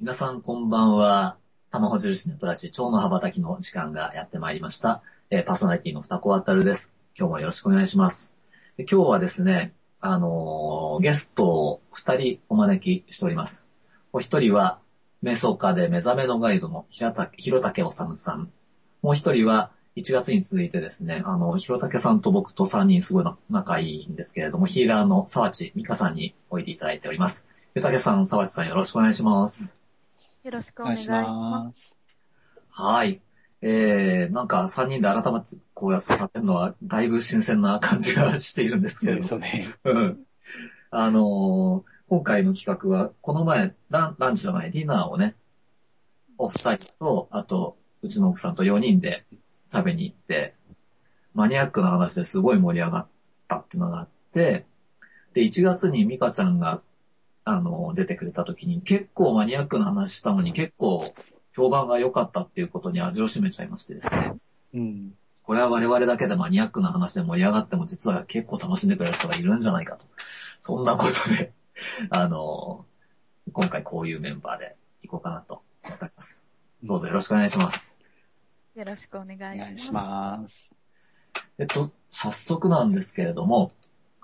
皆さんこんばんは。玉穂印ネットラジ蝶の羽ばたきの時間がやってまいりました。パーソナリティの二子あたるです。今日もよろしくお願いします。今日はですね、ゲストを二人お招きしております。お一人は、瞑想家で目覚めのガイドの広竹治さん。もう一人は、1月に続いてですね、広竹さんと僕と3人すごい仲いいんですけれども、ヒーラーの沢地美香さんにおいでいただいております。広竹さん、沢地さんよろしくお願いします。 よろしくお願いしお願いします。 はい。なんか3人で改めてこうやって喋るのはだいぶ新鮮な感じがしているんですけそうれども。 ですよね。 うん。今回の企画は、この前、ランチじゃない、ディナーをね、お二人と、あと、うちの奥さんと4人で食べに行って、マニアックな話ですごい盛り上がったっていうのがあって、で、1月にミカちゃんが、出てくれた時に結構マニアックな話したのに結構評判が良かったっていうことに味を占めちゃいましてですね。 うん。 これは我々だけでマニアックな話で盛り上がっても実は結構楽しんでくれる人がいるんじゃないかと。そんなことで、今回こういうメンバーでいこうかなと思っております。どうぞよろしくお願いします。 よろしくお願お願いしいします。 ます。 早速なんですけれども、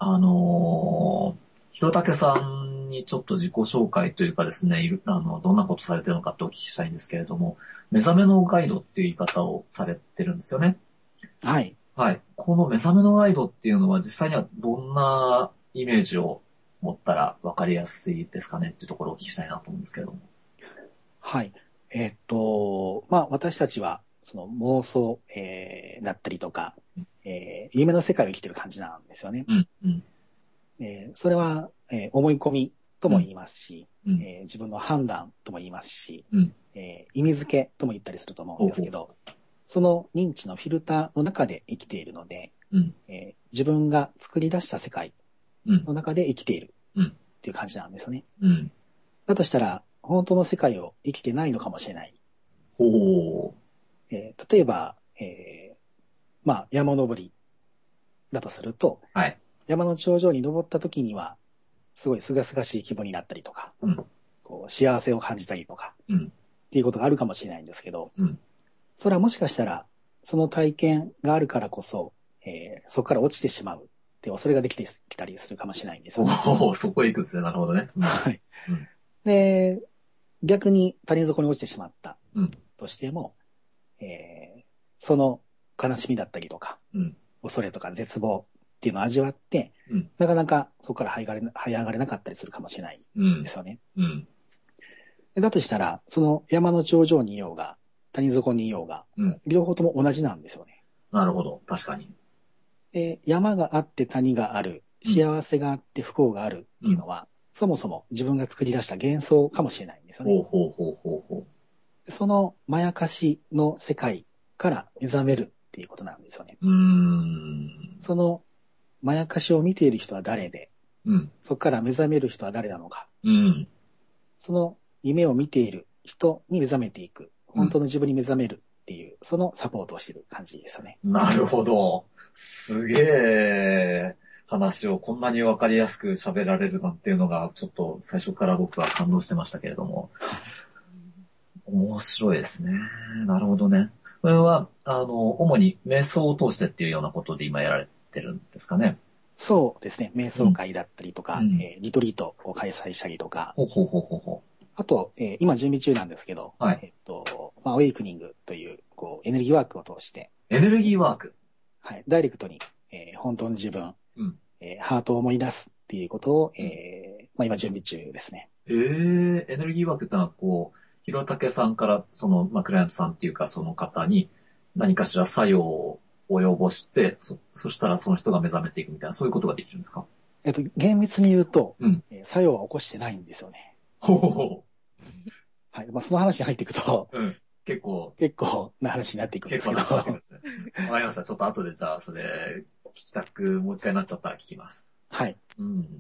広竹さんにちょっと自己紹介というかですね、どんなことされてるのかってお聞きしたいんですけれども、目覚めのガイドっていう言い方をされてるんですよね。 はい。 はい。この目覚めのガイドっていうのは実際にはどんなイメージを持ったら分かりやすいですかねっていうところをお聞きしたいなと思うんですけれども。 はい。私たちは、その妄想、だったりとか、夢の世界を生きてる感じなんですよね。 うん、うん、 それは、思い込みとも言いますし、 うん、 自分の判断とも言いますし、 うん、 意味付けとも言ったりすると思うんですけど、その認知のフィルターの中で生きているので、 うん、 自分が作り出した世界うん、 の中で生きているうん、 っていう感じなんですよね。 うん。 だとしたら、本当の世界を生きてないのかもしれない。 ほ例えば、山登りだとすると、 う。はい。 山の頂上に登った時には、すごい清々しい気分になったりとか、 うん、 こう幸せを感じたりとか、 うん、 っていうことがあるかもしれないんですけど、 うん。 それはもしかしたら、その体験があるからこそ、そこから落ちてしまうって恐れができてきたりするかもしれないんですよね。 おお、そこへ行くんですね。なるほどね。うん、 はい。 うん、 で、逆に谷底に落ちてしまったうん、 としても、その悲しみだったりとか、 うん、 恐れとか絶望っていうのを味わって、 うん、 なかなかそこから這い上がれなかったりするかもしれないうん、 んですよね。 うん、 だとしたら、その山の頂上にいようが、谷底にいようが、 うん。 両方とも同じなんですよね。 なるほど。確かに。 で、山があって谷がある、幸せがあって不幸があるっていうのは、そもそも自分が作り出した幻想かもしれないんですよね。 ほうほうほうほうほそのまやかしの世界から目覚めるっていうことなんですよね。 う。 そのまやかしを見ている人は誰で、 うん、 そこから目覚める人は誰なのか、 うん、 その夢を見ている人に目覚めていく、本当の自分に目覚めるっていう、そのサポートをしている感じですよね。 なるほど。すげえ話をこんなにわかりやすく喋られるなんていうのが、ちょっと最初から僕は感動してましたけれども。面白いですね。なるほどね。これは、主に瞑想を通してっていうようなことで今やられてるんですかね。 そうですね。瞑想会だったりとか、 うんリトリートを開催したりとか、 ほうほうほうほうほあと、今準備中なんですけど、 はい。 アウェイクニングという、エネルギーワークを通して、 う。エネルギーワーク。 はい、ダイレクトに、本当の自分、 うん。 ハートを思い出すっていうことを、今準備中ですね。 エネルギーワークってのは、広竹さんから、クライアントさんっていうか、その方に何かしら作用を及ぼして、そしたらその人が目覚めていくみたいな、そういうことができるんですか？ 厳密に言うと、 うん。 作用は起こしてないんですよね。 ほうほうほはい。その話に入っていくと、 う。うん。結構な話になっていくんですけど。 なわけですね。わかりました。ちょっと後でじゃあ、それ、聞きたく、もう一回なっちゃったら聞きます。 はい。 うん。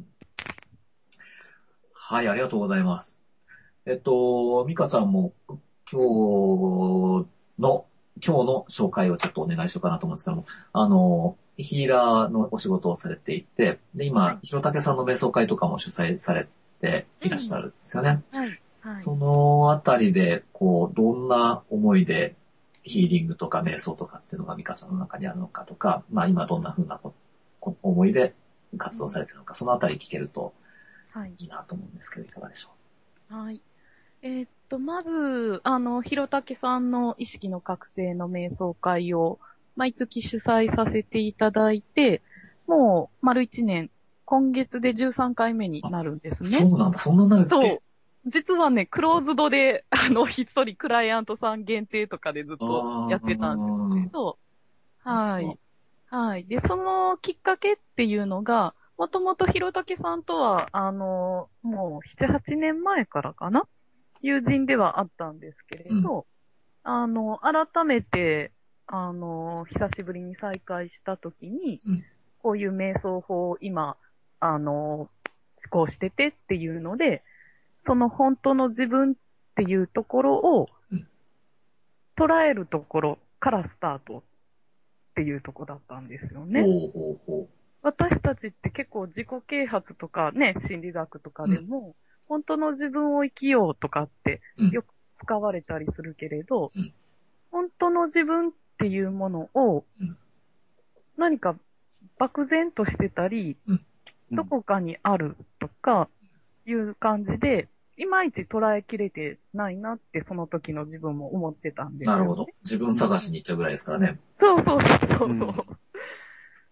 はい、ありがとうございます。ミカちゃんも今日の、今日の紹介をちょっとお願いしようかなと思うんですけども、ヒーラーのお仕事をされていて、で、今、広竹さんの瞑想会とかも主催されていらっしゃるんですよね。 はい。 はい。 そのあたりで、こう、どんな思いでヒーリングとか瞑想とかっていうのがミカちゃんの中にあるのかとか、まあ今どんな風な思いで活動されてるのか、そのあたり聞けるとはい。 いいなと思うんですけど、いかがでしょはい。まず、ひろたけさんの意識の覚醒の瞑想会を毎月主催させていただいて、もう丸1年、今月で13回目になるんですう。 ね。 そうなんだ、そんななるっそう。 け？ 実はね、クローズドで、一人クライアントさん限定とかでずっあとやってたんですけー、 ど、 なるほど。 はい。はい。で、そのきっかけっていうのが、もともとひろたけさんとは、もう7、8年前からかな友人ではあったんですけれうん、 ど、改めて、久しぶりに再会したときに、 うん、 こういう瞑想法を今、試行しててっていうので、その本当の自分っていうところをうん。 捉えるところからスタートっていうところだったんですよね。 ほうほうほ私たちって結構自己啓発とかね、心理学とかう。うん、 でも、本当の自分を生きようとかってうん、 よく使われたりするけれど、 うん、 本当の自分っていうものをうん、 何か漠然としてたり、 うん。 どこかにあるとかいう感じで、いまいち捉えきれてないなってその時の自分も思ってたんですよね。 なるほど。自分探しに行っちゃうぐらいですからね。 そうそうそうそううんそう。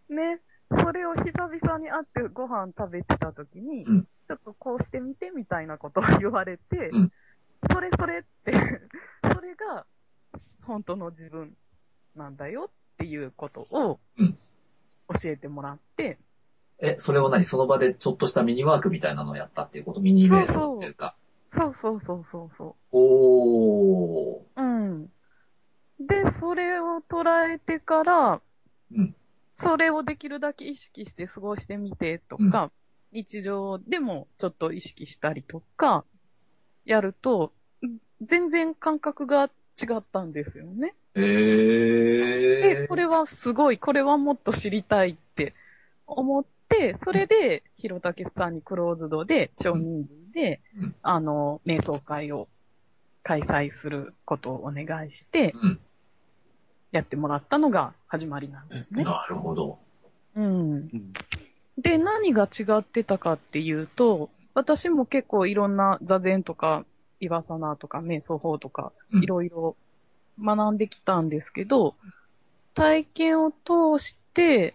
ね。それを久々に会ってご飯食べてた時に、 うん、 ちょっとこうしてみてみたいなことを言われて、 うん。 それってそれが本当の自分なんだよっていうことをうん。 教えてもらって、 それをその場でちょっとしたミニワークみたいなのをやったっていうこと？ミニ瞑想っていうか。 そうそうそうそうそおー。 う。うん。で、それを捉えてから、 うん、 それをできるだけ意識して過ごしてみてとうん。 か、日常でもちょっと意識したりとか、やると、全然感覚が違ったんですよね。で、これえはすごい、これはもっと知りたいって思って、それで、ひろたけさんにクローズドで、少うん、 人数で、 うん、 瞑想会を開催することをお願いして、 うん。 やってもらったのが始まりなんですね。 なるほど。 うん。 うんで、何が違ってたかっていうと、私も結構いろんな座禅とか、イバサナーとか、瞑想法とか、いうん、 ろいろ学んできたんですけど、体験を通して、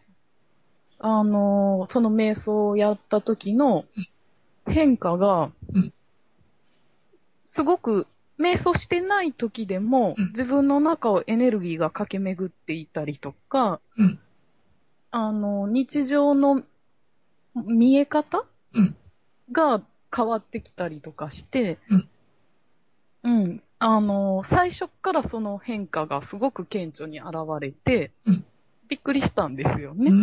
その瞑想をやった時の変化が、 うん、 すごく瞑想してない時でも、 うん、 自分の中をエネルギーが駆け巡っていたりとか、 うん、 日常の見え方うん、 が変わってきたりとかして、 うん、 うん。最初からその変化がすごく顕著に現れて、 うん。 びっくりしたんですようーね。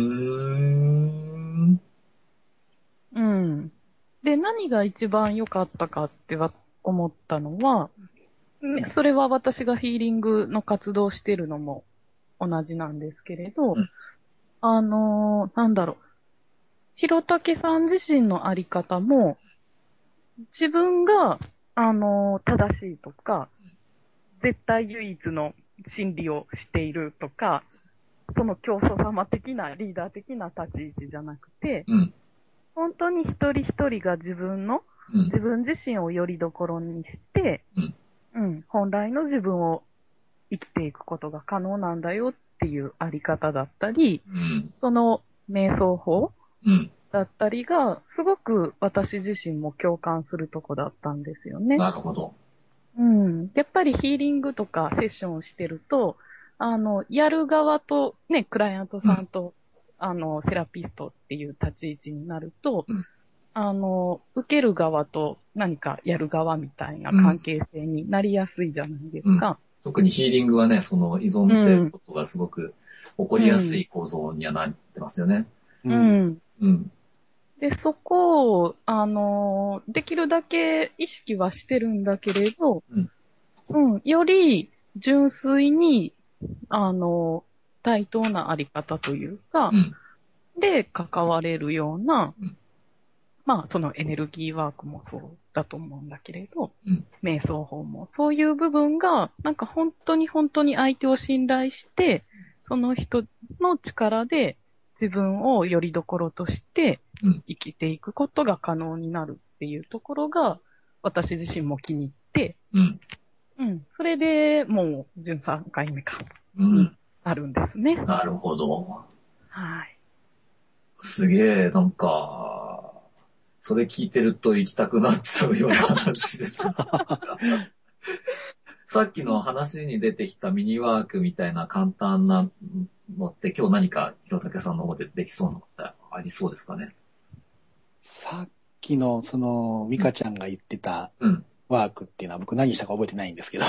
ん。 うん。で、何が一番良かったかって思ったのは、それは私がヒーリングの活動をしてるのも同じなんですけれど、 うん、 なんだろう。ひろたけさん自身のあり方も、自分が、正しいとか、絶対唯一の真理をしているとか、その教祖様的なリーダー的な立ち位置じゃなくて、 うん、 本当に一人一人がうん、 自分自身をよりどころにして、 うん。 うん、本来の自分を生きていくことが可能なんだよっていうあり方だったり、 うん、 その瞑想法うん。 だったりが、すごく私自身も共感するとこだったんですよね。 なるほど。 うん。やっぱりヒーリングとかセッションをしてると、やる側と、ね、クライアントうん、 さんと、セラピストっていう立ち位置になると、 うん、 受ける側と何かやる側みたいなうん、 関係性になりやすいじゃないですうん。 か。 特にヒーリングはね、その依う存ってん。 ことがすごく起こりやすうん。 い構造にはなってますよね。 ううんん。 うん、 で、そこを、できるだけ意識はしてるんだけれど、 うん、 うん、より純粋に、あの、対等なあり方というか、 うん、 で関われるようなうん。 まあ、そのエネルギーワークもそうだと思うんだけれど、 うん。 瞑想法も、そういう部分が、なんか本当に本当に相手を信頼して、その人の力で自分を拠り所としてうん。 生きていくことが可能になるっていうところが、私自身も気に入って、 うん。 うん。それでもう13回目か、にうん。 なるんですね。 なるほど。 はい。 すげえ、なんか、それ聞いてると行きたくなっちゃうような話ですが。さっきの話に出てきたミニワークみたいな簡単なのって今日何か弘武さんの方でできそうなのってありそうですかね。 さっきの、ミカちゃんが言ってたうん。 ワークっていうのは僕何したか覚えてないんですけど、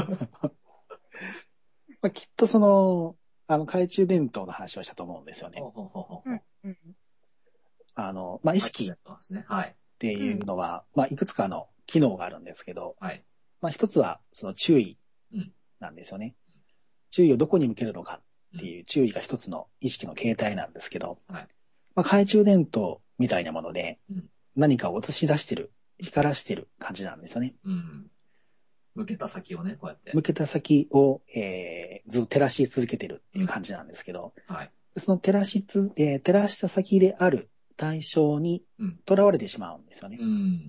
まあ、きっと懐中電灯の話をしたと思うんですよね。 ほうほうほうほう。 うん。うん。 まあ、意はい、 識っそうですね。はい。 ていうのは、まあ、いくつかの機能があるんですけど、 はい。 まあ、一つは、その注意うん。 なんですよね。注意をどこに向けるのかっていう注意が一つの意識の形態なんですけど、 はい。 まあ、懐中電灯みたいなものでうん。 何かを映し出してる、光らしてる感じなんですよね。 うん。向けた先をね、こうやって。 向けた先を、ずっと照らし続けてるっていう感じなんですけど、 はい。 その照らした先である対象にうん。 囚われてしまうんですよね。 うん。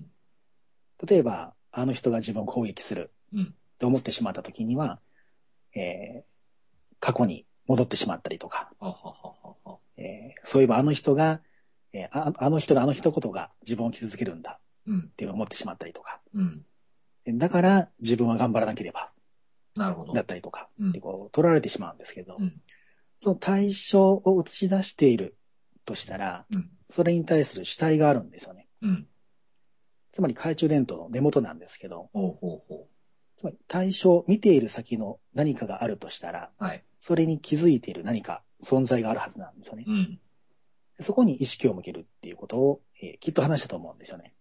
例えば、あの人が自分を攻撃するうん。 と思ってしまった時には、え過去に戻ってしまったりとか、 ははははは。 そういえばあの人が、あの人のあの一言が自分を傷つけるんだうん。 って思ってしまったりとか、 うん。 だから自分は頑張らなければなるほど。 だったりとか、 うんで取られてしまうんですけど、 うん。 その対象を映し出しているとしたら、 うん。 それに対する主体があるんですよね。 うん。 つまり懐中電灯の根元なんですけど、 ほうほうほつまり対象、見ている先の何かがあるとしたら、 う。はい。 それに気づいている何か存在があるはずなんですよね。 うん。 そこに意識を向けるっていうことを、きっと話したと思うんですよね。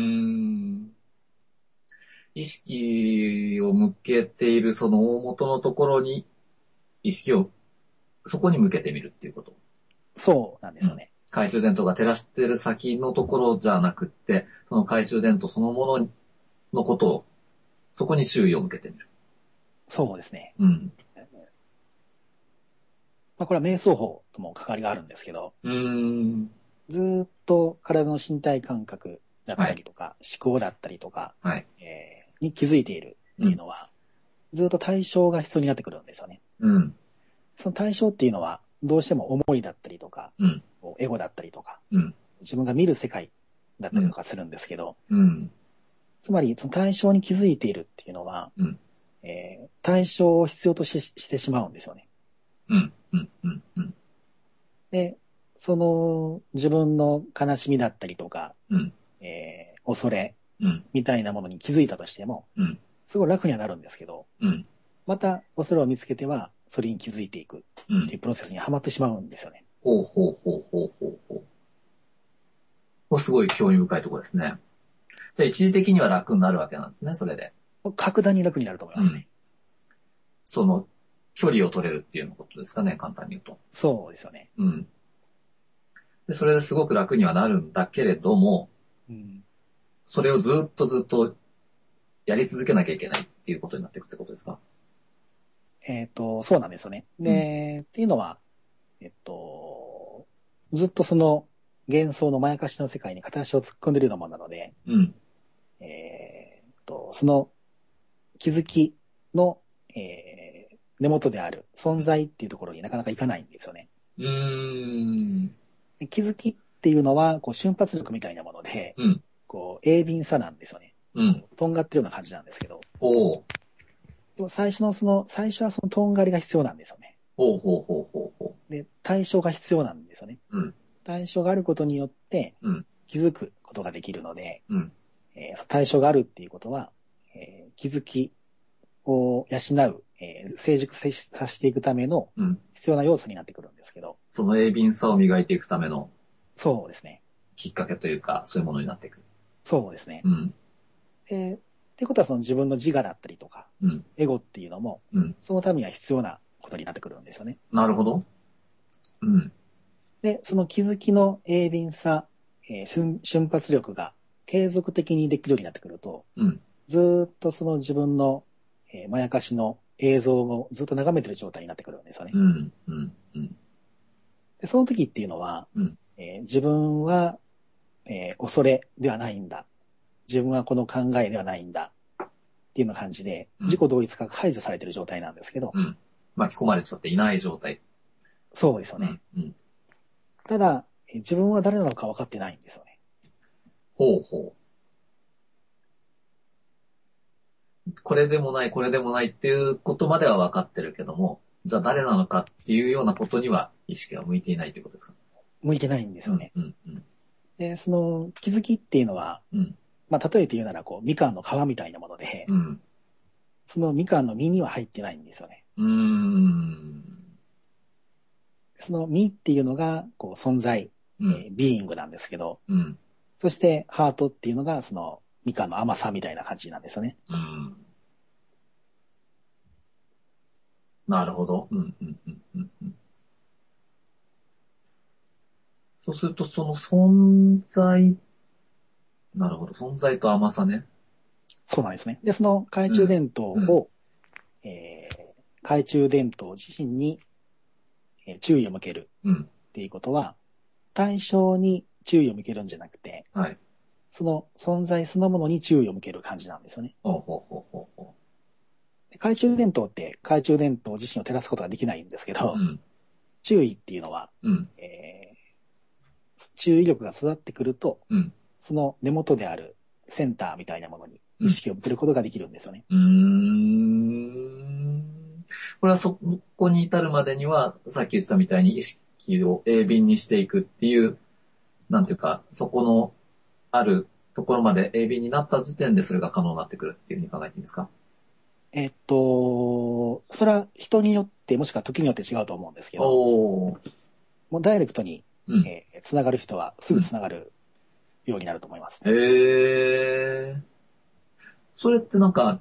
意識を向けているその大元のところに意識をそこに向けてみるっていうこと。 そうなんですよね。 懐中電灯が照らしてる先のところじゃなくって、その懐中電灯そのもののことを、そこに注意を向けてみる。 そうですね。 うん。 まあ、これは瞑想法とも関わりがあるんですけど、ずーっと体の身体感覚だったりとか、思考だったりとか、 はい。 に気づいているっていうのは、ずっと対象が必要になってくるんですよね。 うん。 その対象っていうのは、どうしても思いだったりとか、 うん。 エゴだったりとか、 うん。 自分が見る世界だったりとかするんですけど、 うん。 つまりその対象に気づいているっていうのは、 うん。 対象を必要としてしまうんですよね。 うん。うん。うん。うん。 で、その自分の悲しみだったりとか、 うん。 恐れうん。 みたいなものに気づいたとしても、 うん。 すごい楽にはなるんですけど、 うん。 また恐れを見つけては、それに気づいていくっていうプロセスにはまってしまうんですよね。 ほうほうほうほうほうほう。これすごい興味深いところですね。で、一時的には楽になるわけなんですね、それで。 格段に楽になると思いますね。 その、距離を取れるっていうことですかね、簡単に言うと。 そうですよね。 うん。で、それですごく楽にはなるんだけれども、 うん、 それをずっとずっとやり続けなきゃいけないっていうことになっていくってことですか？ そうなんですよね。で、っていうのは、ずっとその幻想のまやかしの世界に片足を突っ込んでるようなものなので、 うん。 その気づきの、根元である存在っていうところになかなかいかないんですよね。で気づきっていうのは、瞬発力みたいなもので、 うん。 鋭敏さなんですよね。 うん。 とんがってるような感じなんですけど、 ほう。 でも最初はそのとんがりが必要なんですよね。 ほうほうほうほうほで、対象が必要なんですよね。 う。うん。 対象があることによってうん。 気づくことができるので、 うん。 対象があるっていうことは、気づきを養う、成熟させていくためのうん。 必要な要素になってくるんですけど、 その鋭敏さを磨いていくためのそうですね。 きっかけというか、そういうものになっていく。 そうですね。 うん。 っていうことはその自分の自我だったりとか、 うん。 エゴっていうのも、 うん。 そのためには必要なことになってくるんですよね。 なるほど。うん。 で、その気づきの鋭敏さ、 瞬発力が継続的にできるようになってくると、 うん。 ずーっとその自分の、まやかしの映像をずっと眺めてる状態になってくるんですよね。 うん。うん。うん。 でその時っていうのは、 うん自分は、恐れではないんだ。自分はこの考えではないんだ。っていうような感じで、 うん自己同一化が解除されている状態なんですけど、 うん。巻き込まれちゃっていない状態。 そうですよね。 うん。うん。 ただ、自分は誰なのか分かってないんですよね。 ほうほう。これでもない、これでもないっていうことまでは分かってるけども、じゃあ誰なのかっていうようなことには意識が向いていないということですか？ 向いてないんですよね。 うん。うん。 で、その気づきっていうのは、 うん。 まあ、例えて言うなら、こう、みかんの皮みたいなもので、 うん。 そのみかんの実には入ってないんですよね。 うーん。 その実っていうのが、こう、存在、 うん。 ビーイングなんですけど、 うん。 そしてハートっていうのが、そのみかんの甘さみたいな感じなんですよね。 うん。なるほど。うん。うん。うん。うん。うん。そうすると、その存在、なるほど。存在と甘さね。 そうなんですね。で、その懐中うん。 電灯うん。 を、懐中電灯自身に注意を向けるうん。 っていうことは、対象に注意を向けるんじゃなくて、 はい。 その存在そのものに注意を向ける感じなんですよね。 ほうほうほうほうほ懐中電灯って懐中電灯自身を照らすことができないんですけう。うど、 ん。 注意っていうのは、 うん。 注意力が育ってくると、 うん。 その根元であるセンターみたいなものにうん。 意識を向けることができるんですよね。 うーん。これはそこに至るまでには、さっき言ってたみたいに意識を鋭敏にしていくっていう、なんていうか、そこのあるところまで鋭敏になった時点でそれが可能になってくるっていうふうに考えていいんですか？ それは人によって、もしくは時によって違うと思うんですけど、 おー。 もうダイレクトに、 うん。 つながる人はすぐつながるようになると思いますね。 へー。それってなんか、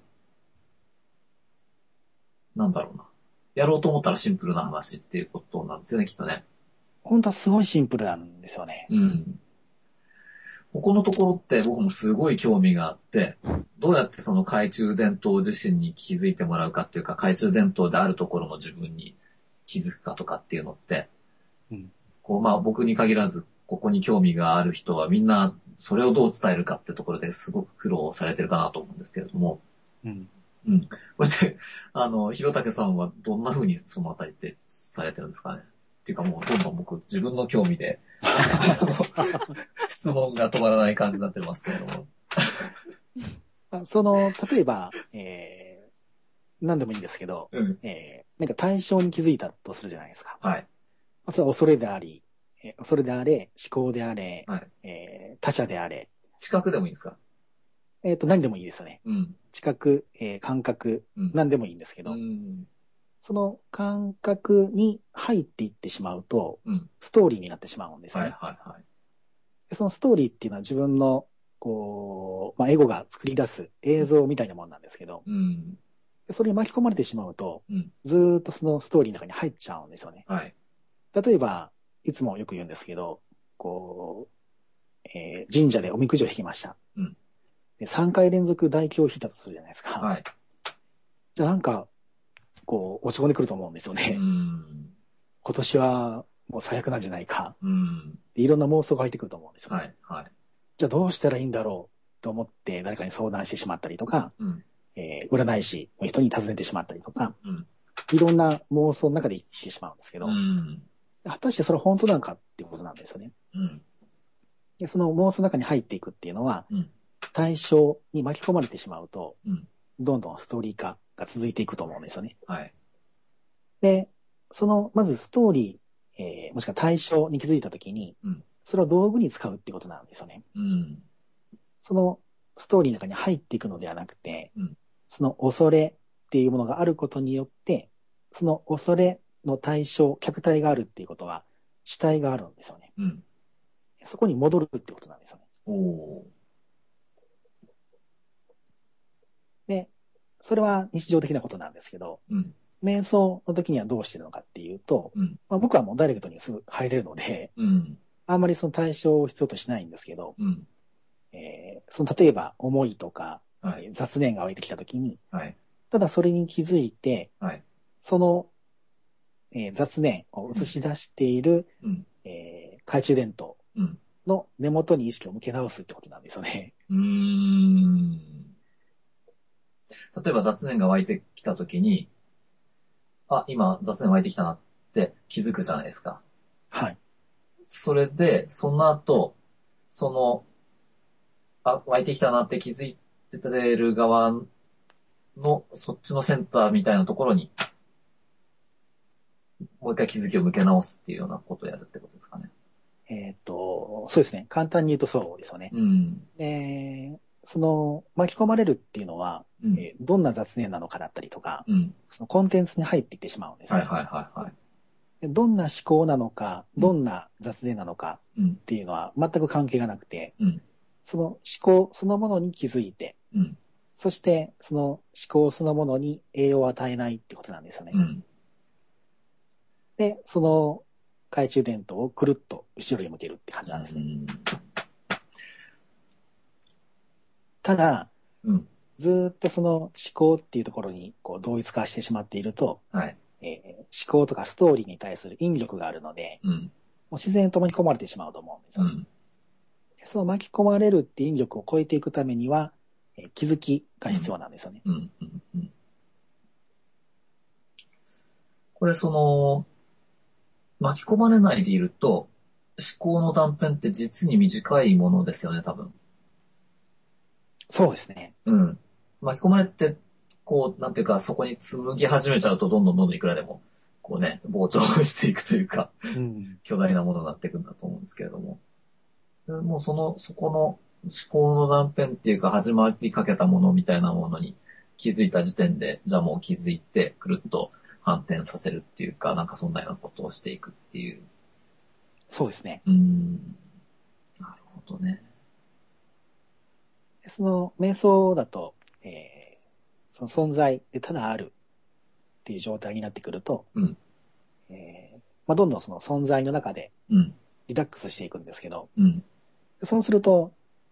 なんだろうな。やろうと思ったらシンプルな話っていうことなんですよね、きっとね。 本当はすごいシンプルなんですよね。 うん。ここのところって僕もすごい興味があって、どうやってその懐中電灯自身に気づいてもらうかっていうか、懐中電灯であるところの自分に気づくかとかっていうのって、 うん。 こう、まあ僕に限らず、ここに興味がある人はみんなそれをどう伝えるかってところですごく苦労されてるかなと思うんですけれども、 うん。 うん。これで、広武さんはどんな風にそのあたりってされてるんですかね？っていうかもうどんどん僕自分の興味で、質問が止まらない感じになってますけれども。 例えば、何でもいいんですけど、 うん。 なんか対象に気づいたとするじゃないですか。 はい。 それは恐れであり、恐れであれ、思考であれ、 はい。 他者であれ、 視覚でもいいんですか？ 何でもいいですよね。 うん。 知覚、感覚、 うん。 何でもいいんですけうど、 ん。 その感覚に入っていってしまうと、 うん。 ストーリーになってしまうんですよはいね。 はいはい。 でそのストーリーっていうのは自分の、こう、まあ、エゴが作り出す映像みたいなもんなんですけど、 うん。 それに巻き込まれてしまうと、 うん。 ずーっとそのストーリーの中に入っちゃうんですよね。 はい。 例えば、いつもよく言うんですけど、こう、神社でおみくじを引きました。 うん。 で、3回連続大凶を引いたとするじゃないですか。 はい。 じゃあなんか、こう、落ち込んでくると思うんですようね。 ん。 今年はもう最悪なんじゃないか。 うん。 いろんな妄想が入ってくると思うんですよね。 はいはい。 じゃあどうしたらいいんだろうと思って誰かに相談してしまったりとか、 うん。 占い師の人に尋ねてしまったりとか、 うん。 いろんな妄想の中で生きてしまうんですけど、 うん。 果たしてそれは本当なのかっていうことなんですよね。 うん。 で、その妄想の中に入っていくっていうのは、 うん。 対象に巻き込まれてしまうと、 うん。 どんどんストーリー化が続いていくと思うんですよね。 はい。 で、まずストーリー、もしくは対象に気づいたときに、 うん。 それを道具に使うっていうことなんですよね。 うん。 そのストーリーの中に入っていくのではなくて、 うん。 その恐れっていうものがあることによって、その恐れの対象、客体があるっていうことは、主体があるんですよね。 うん。 そこに戻るってことなんですよね。 おー。 で、それは日常的なことなんですけど、 うん。 瞑想の時にはどうしてるのかっていうと、 うん。 まあ、僕はもうダイレクトにすぐ入れるので、 うん。 あんまりその対象を必要としないんですけど、 うん。 その例えば思いとか、 はい。 雑念が湧いてきたときに、 はい。 ただそれに気づいて、 はい。 その、雑念を映うん。 し出している、 うん。 懐中電灯うん。 の根元に意識を向け直すってことなんですよね。 うーん。例えば雑念が湧いてきたときに、あ、今雑念湧いてきたなって気づくじゃないですか。 はい。 それで、その後、その、あ、湧いてきたなって気づいてる側の、そっちのセンターみたいなところに、もう一回気づきを向け直すっていうようなことをやるってことですかね。 そうですね。簡単に言うとそうですよね。 うん。 で、その巻き込まれるっていうのは、 うん。 どんな雑念なのかだったりとか、 うん。 そのコンテンツに入っていってしまうんですね。 はいはいはいはい。 でどんな思考なのか、 うん。 どんな雑念なのかうん。 っていうのは全く関係がなくて、 うん。 その思考そのものに気づいて、 うん。 そしてその思考そのものに栄養を与えないってことなんですよね。 うん。 で、その懐中電灯をくるっと後ろに向けるって感じなんですね。 うん。 ただ、 うん。 ずーっとその思考っていうところにこう同一化してしまっていると、 はい。 思考とかストーリーに対する引力があるので、 うん。 もう自然と巻き込まれてしまうと思うんですよね。 うん。 でその巻き込まれるって引力を超えていくためには、気づきが必要なんですよね。 うん。うん。うん。これその、巻き込まれないでいると、思考の断片って実に短いものですよね、多分。 そうですね。 うん。巻き込まれて、こう、なんていうか、そこに紡ぎ始めちゃうと、どんどんどんどんいくらでも、こうね、膨張していくというか、 うん。 巨大なものになっていくんだと思うんですけれども。もうそこの思考の断片っていうか、始まりかけたものみたいなものに気づいた時点で、じゃあもう気づいて、くるっと反転させるっていうか、なんかそんなようなことをしていくっていう。 そうですね。 なるほどね。 でその瞑想だと、その存在でただあるっていう状態になってくると、 うん、 まあ、どんどんその存在の中でうん、 リラックスしていくんですけど、 うん、 そうすると、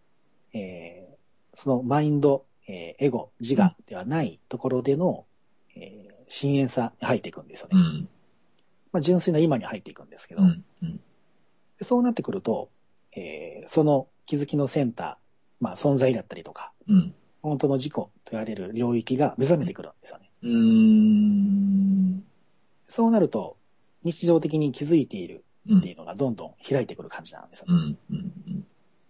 そのマインド、エゴ、自うん、 我ではないところでの、深淵さに入っていくんですよね。 うん、 まあ、純粋な今に入っていくんですけど、 うん、うん、 そうなってくると、その気づきのセンター、まあ、存在だったりとか、 うん、 本当の自己と言われる領域が目覚めてくるんですよね。 うん、 そうなると、日常的に気づいているうん、 っていうのがどんどん開いてくる感じなんですよね。 うん、うん。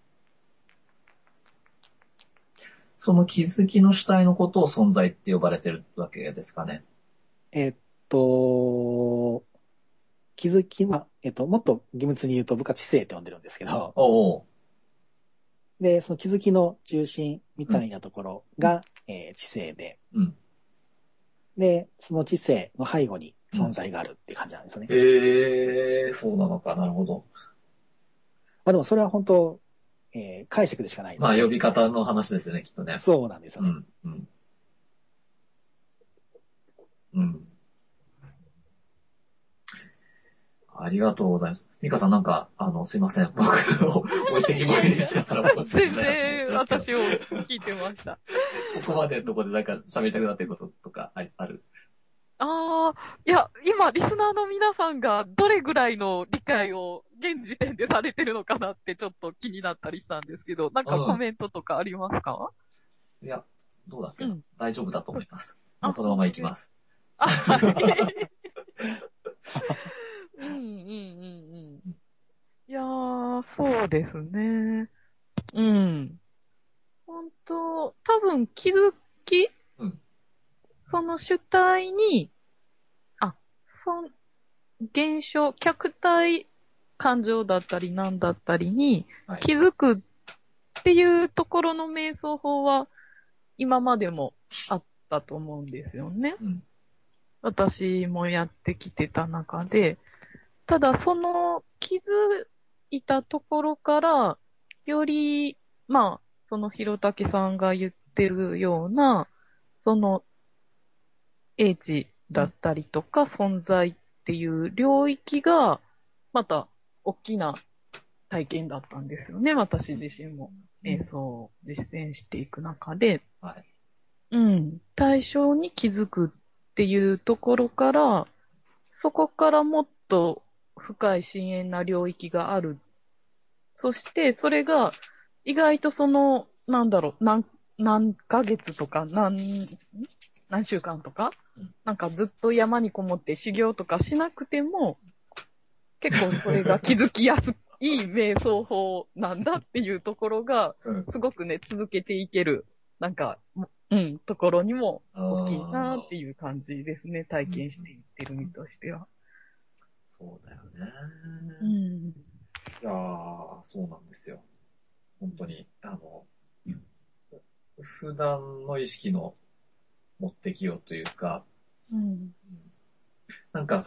その気づきの主体のことを存在って呼ばれてるわけですかね。 えっと、気づき、まあ、もっと厳密に言うと僕は知性って呼んでるんですけど、 おうで、その気づきの中心みうん、 たいなところが、知性で、 うん、 で、その知性の背後にうん。 存在があるっていう感じなんですよね。 ええ、そうなのかなるほど。 まあでもそれは本当、解釈でしかないのまあ、呼で、 び方の話ですよね、きっとね。 そうなんですよね。 うん、うん、うん。ありがとうございます。ミカさんなんか、すいません。僕の置いてきぼりにしちゃったら申し訳全ないなと思って然ますけど、 私を聞いてました。 ここまでのとこでなんか喋りたくなってることとかある？ ああ、いや、今、リスナーの皆さんがどれぐらいの理解を現時点でされてるのかなってちょっと気になったりしたんですけど、なんかコうん。 メントとかありますか？ いや、どうだっけな。 うん。 大丈夫だと思います。もうあ、 このま本当です。 ま行きます。 あ、はい。うん、うん、うん、うん。いやー、そうですね。うん。本当、多分気づき、 うん。 その主体に、あ、現象、客体感情だったり何だったりにはい。 気づくっていうところの瞑想法は今までもあったと思うんですよね。 うん。 私もやってきてた中で、ただその気づいたところから、より、まあ、そのひろたけさんが言ってるような、その英知だっうん。 たりとか存在っていう領域が、また大きな体験だったんですよね。私自身も瞑想を実践していく中で、 はい。 対象に気づくっていうところから、そこからもっと深い深遠な領域がある。そして、それが意外と何ヶ月とか何週間とか、なんかずっと山にこもって修行とかしなくても、結構それが気づきやすい瞑想法なんだっていうところが、すごくね、続けていける、ところにも大きいなっていう感じですね。体験していってる身としては。 そうだようね。 ん。 いやー、そうなんですよ。本当に、普段の意識の持ってきようというか、なんか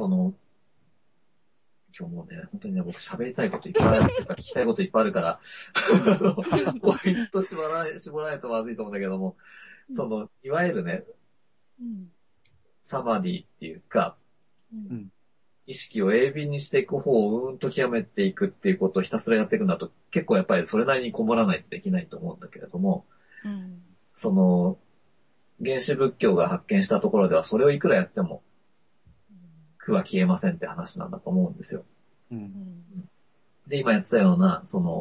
今日もね、本当にね、僕喋りたいこといっぱいある、聞きたいこといっぱいあるから、ポイント絞らないとまずいと思うんだけども、いわゆるね、サマディっていうか、意識を鋭敏にしていく方を極めていくっていうことをひたすらやっていくんだと、結構やっぱりそれなりにこもらないとできないと思うんだけれども、原始仏教が発見したところでは、それをいくらやっても苦は消えませんって話なんだと思うんですよ。で、今やってたような、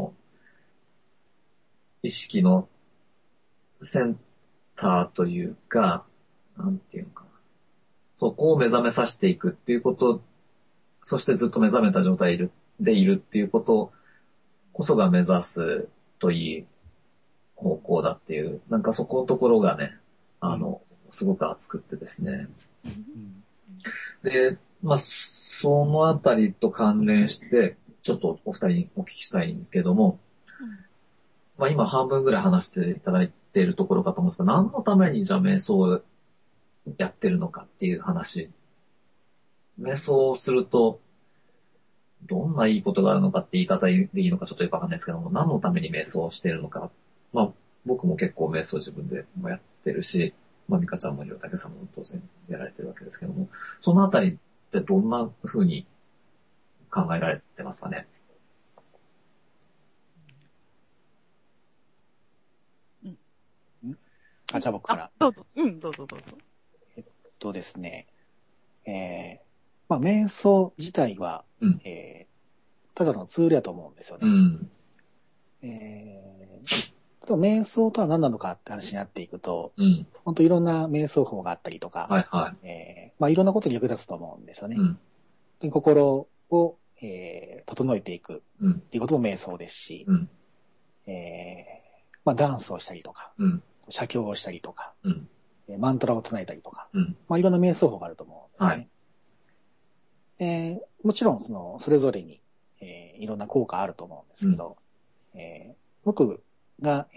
意識のセンターというか、なんていうのかな。そこを目覚めさせていくっていうこと、そしてずっと目覚めた状態でいるっていうことこそが目指すといい方向だっていう、なんかそこのところがね、すごく熱くってですね。で、そのあたりと関連して、ちょっとお二人にお聞きしたいんですけども、今半分ぐらい話していただいているところかと思うんですが、何のためにじゃあ瞑想をやってるのかっていう話。瞑想をすると、どんないいことがあるのかって言い方でいいのかちょっとよくわかんないですけども、何のために瞑想をしているのか。僕も結構瞑想自分でもやってるし、ミカちゃんも岩竹さんも当然やられてるわけですけども、そのあたりってどんな風に考えられてますかね。 じゃあ僕から。 どうぞ。どうぞどうぞ。 ですね、瞑想自体は、ただのツールやと思うんですよね。瞑想とは何なのかって話になっていくと、本当いろんな瞑想法があったりとか、いろんなことに役立つと思うんですよね。心を、整えていくっていうことも瞑想ですし、ダンスをしたりとか、写経をしたりとか、マントラを唱えたりとか、いろんな瞑想法があると思うんですね。もちろんそれぞれに、いろんな効果あると思うんですけど、僕が、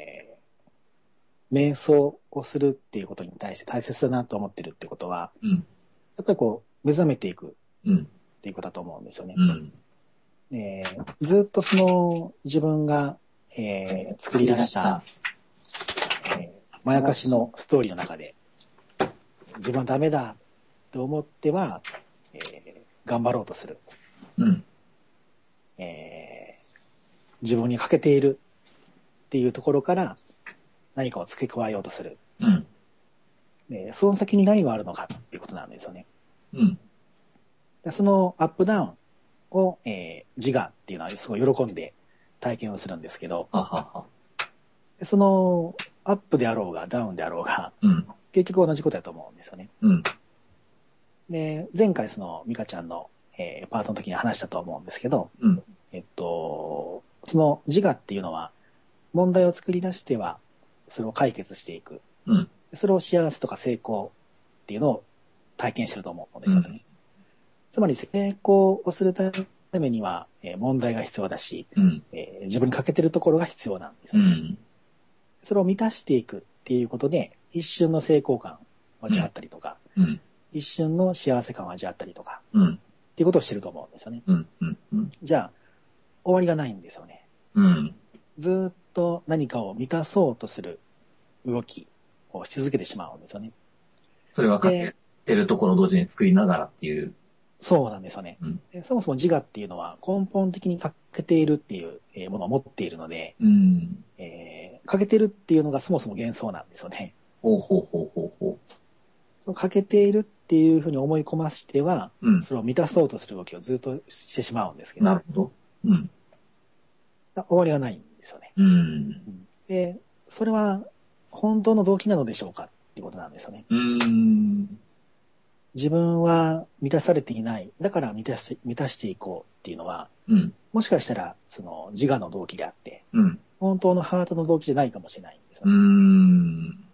瞑想をするっていうことに対して大切だなと思ってるってことは、やっぱり目覚めていくっていうことだと思うんですよね。ずっと自分が、作り出した、まやかしのストーリーの中で、自分はダメだと思っては、頑張ろうとする。自分に欠けているっていうところから何かを付け加えようとする。その先に何があるのかっていうことなんですよね。そのアップダウンを、自我っていうのはすごい喜んで体験をするんですけど、そのアップであろうがダウンであろうが、結局同じことだと思うんですよね。で、前回ミカちゃんの、パートの時に話したと思うんですけど、その自我っていうのは問題を作り出してはそれを解決していく。それを幸せとか成功っていうのを体験してると思うんですよね。つまり成功をするためには、問題が必要だし、自分に欠けてるところが必要なんですよね。それを満たしていくっていうことで、一瞬の成功感を味わったりとか、一瞬の幸せ感を味わったりとか、っていうことをしてると思うんですよね。じゃあ、終わりがないんですよね。ずっと何かを満たそうとする動きをし続けてしまうんですよね。 それはかけてるところを同時に作りながらっていう。 そうなんですよね。そもそも自我っていうのは根本的に欠けているっていうものを持っているので、 うん。 欠けてるっていうのがそもそも幻想なんですよね。 ほうほうほうほうほその欠けているっていうふうに思い込ましては、 う。うん。 それを満たそうとする動きをずっとしてしまうんですけど、 なるほど。うん。 終わりがないんですよね。 うん。 で、それは本当の動機なのでしょうかっていうことなんですよね。 うん。 自分は満たされていない。だから満たしていこうっていうのは、 うん。 もしかしたらその自我の動機であって、 うん。 本当のハートの動機じゃないかもしれないんですようね。 ん。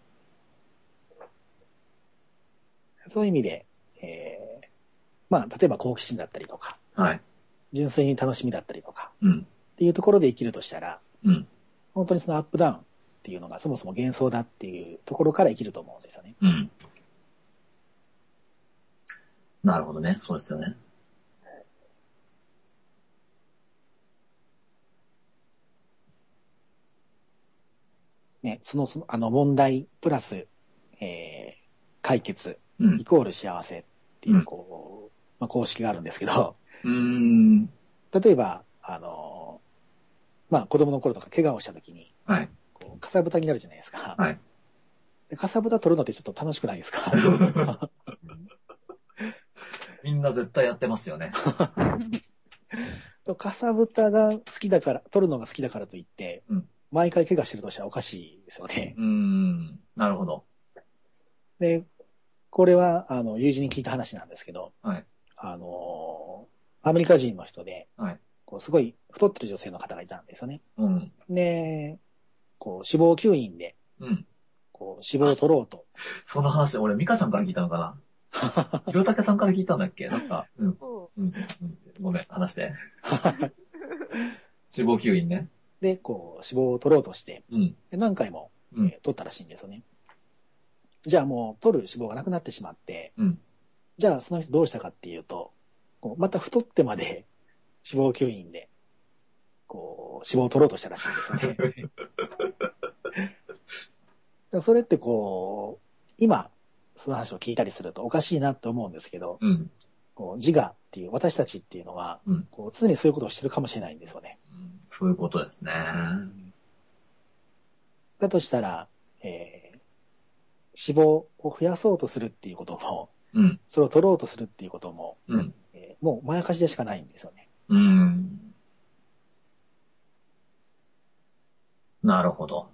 そういう意味で、まあ、例えば好奇心だったりとか、 はい。 純粋に楽しみだったりとか、 うん。 っていうところで生きるとしたら、 うん。 本当にそのアップダウンっていうのがそもそも幻想だっていうところから生きると思うんですよね。 うん。なるほどね。そうですよね。 ね、問題プラス、解決うん。 イコール幸せっていう、 うん。 まあ、公式があるんですけど、 うん。 例えば、まあ、子供の頃とか怪我をした時に、 はい。 かさぶたになるじゃないですか。 はい。 でかさぶた取るのってちょっと楽しくないですか？ みんな絶対やってますよね。 かさぶたが好きだから、取るのが好きだからといって、 うん。 毎回怪我してるとしたらおかしいですよね。 なるほど。 で、これは、友人に聞いた話なんですけど、 はい。 アメリカ人の人で、 はい。 すごい太ってる女性の方がいたんですよね。 うん。 で、脂肪吸引で、 うん。 脂肪を取ろうと。 その話、俺、ミカちゃんから聞いたのかな？ひろたけさんから聞いたんだっけ？なんか、うん。うん。うん。ごめん、話して。脂肪吸引ね。 で、脂肪を取ろうとして、 うん。 で何回も、 うん。 取ったらしいんですよね。じゃあもう取る脂肪がなくなってしまって、 うん。 じゃあその人どうしたかっていうと、また太ってまで脂肪吸引で、脂肪を取ろうとしたらしいんですよね。それって今、その話を聞いたりするとおかしいなって思うんですけど、 うん。 自我っていう私たちっていうのは、 うん。 常にそういうことをしてるかもしれないんですよね。 そういうことですね。 だとしたら、脂肪を増やそうとするっていうことも、 うん。 それを取ろうとするっていうことも、 うん。 もうまやかしでしかないんですよね。 うん。なるほど。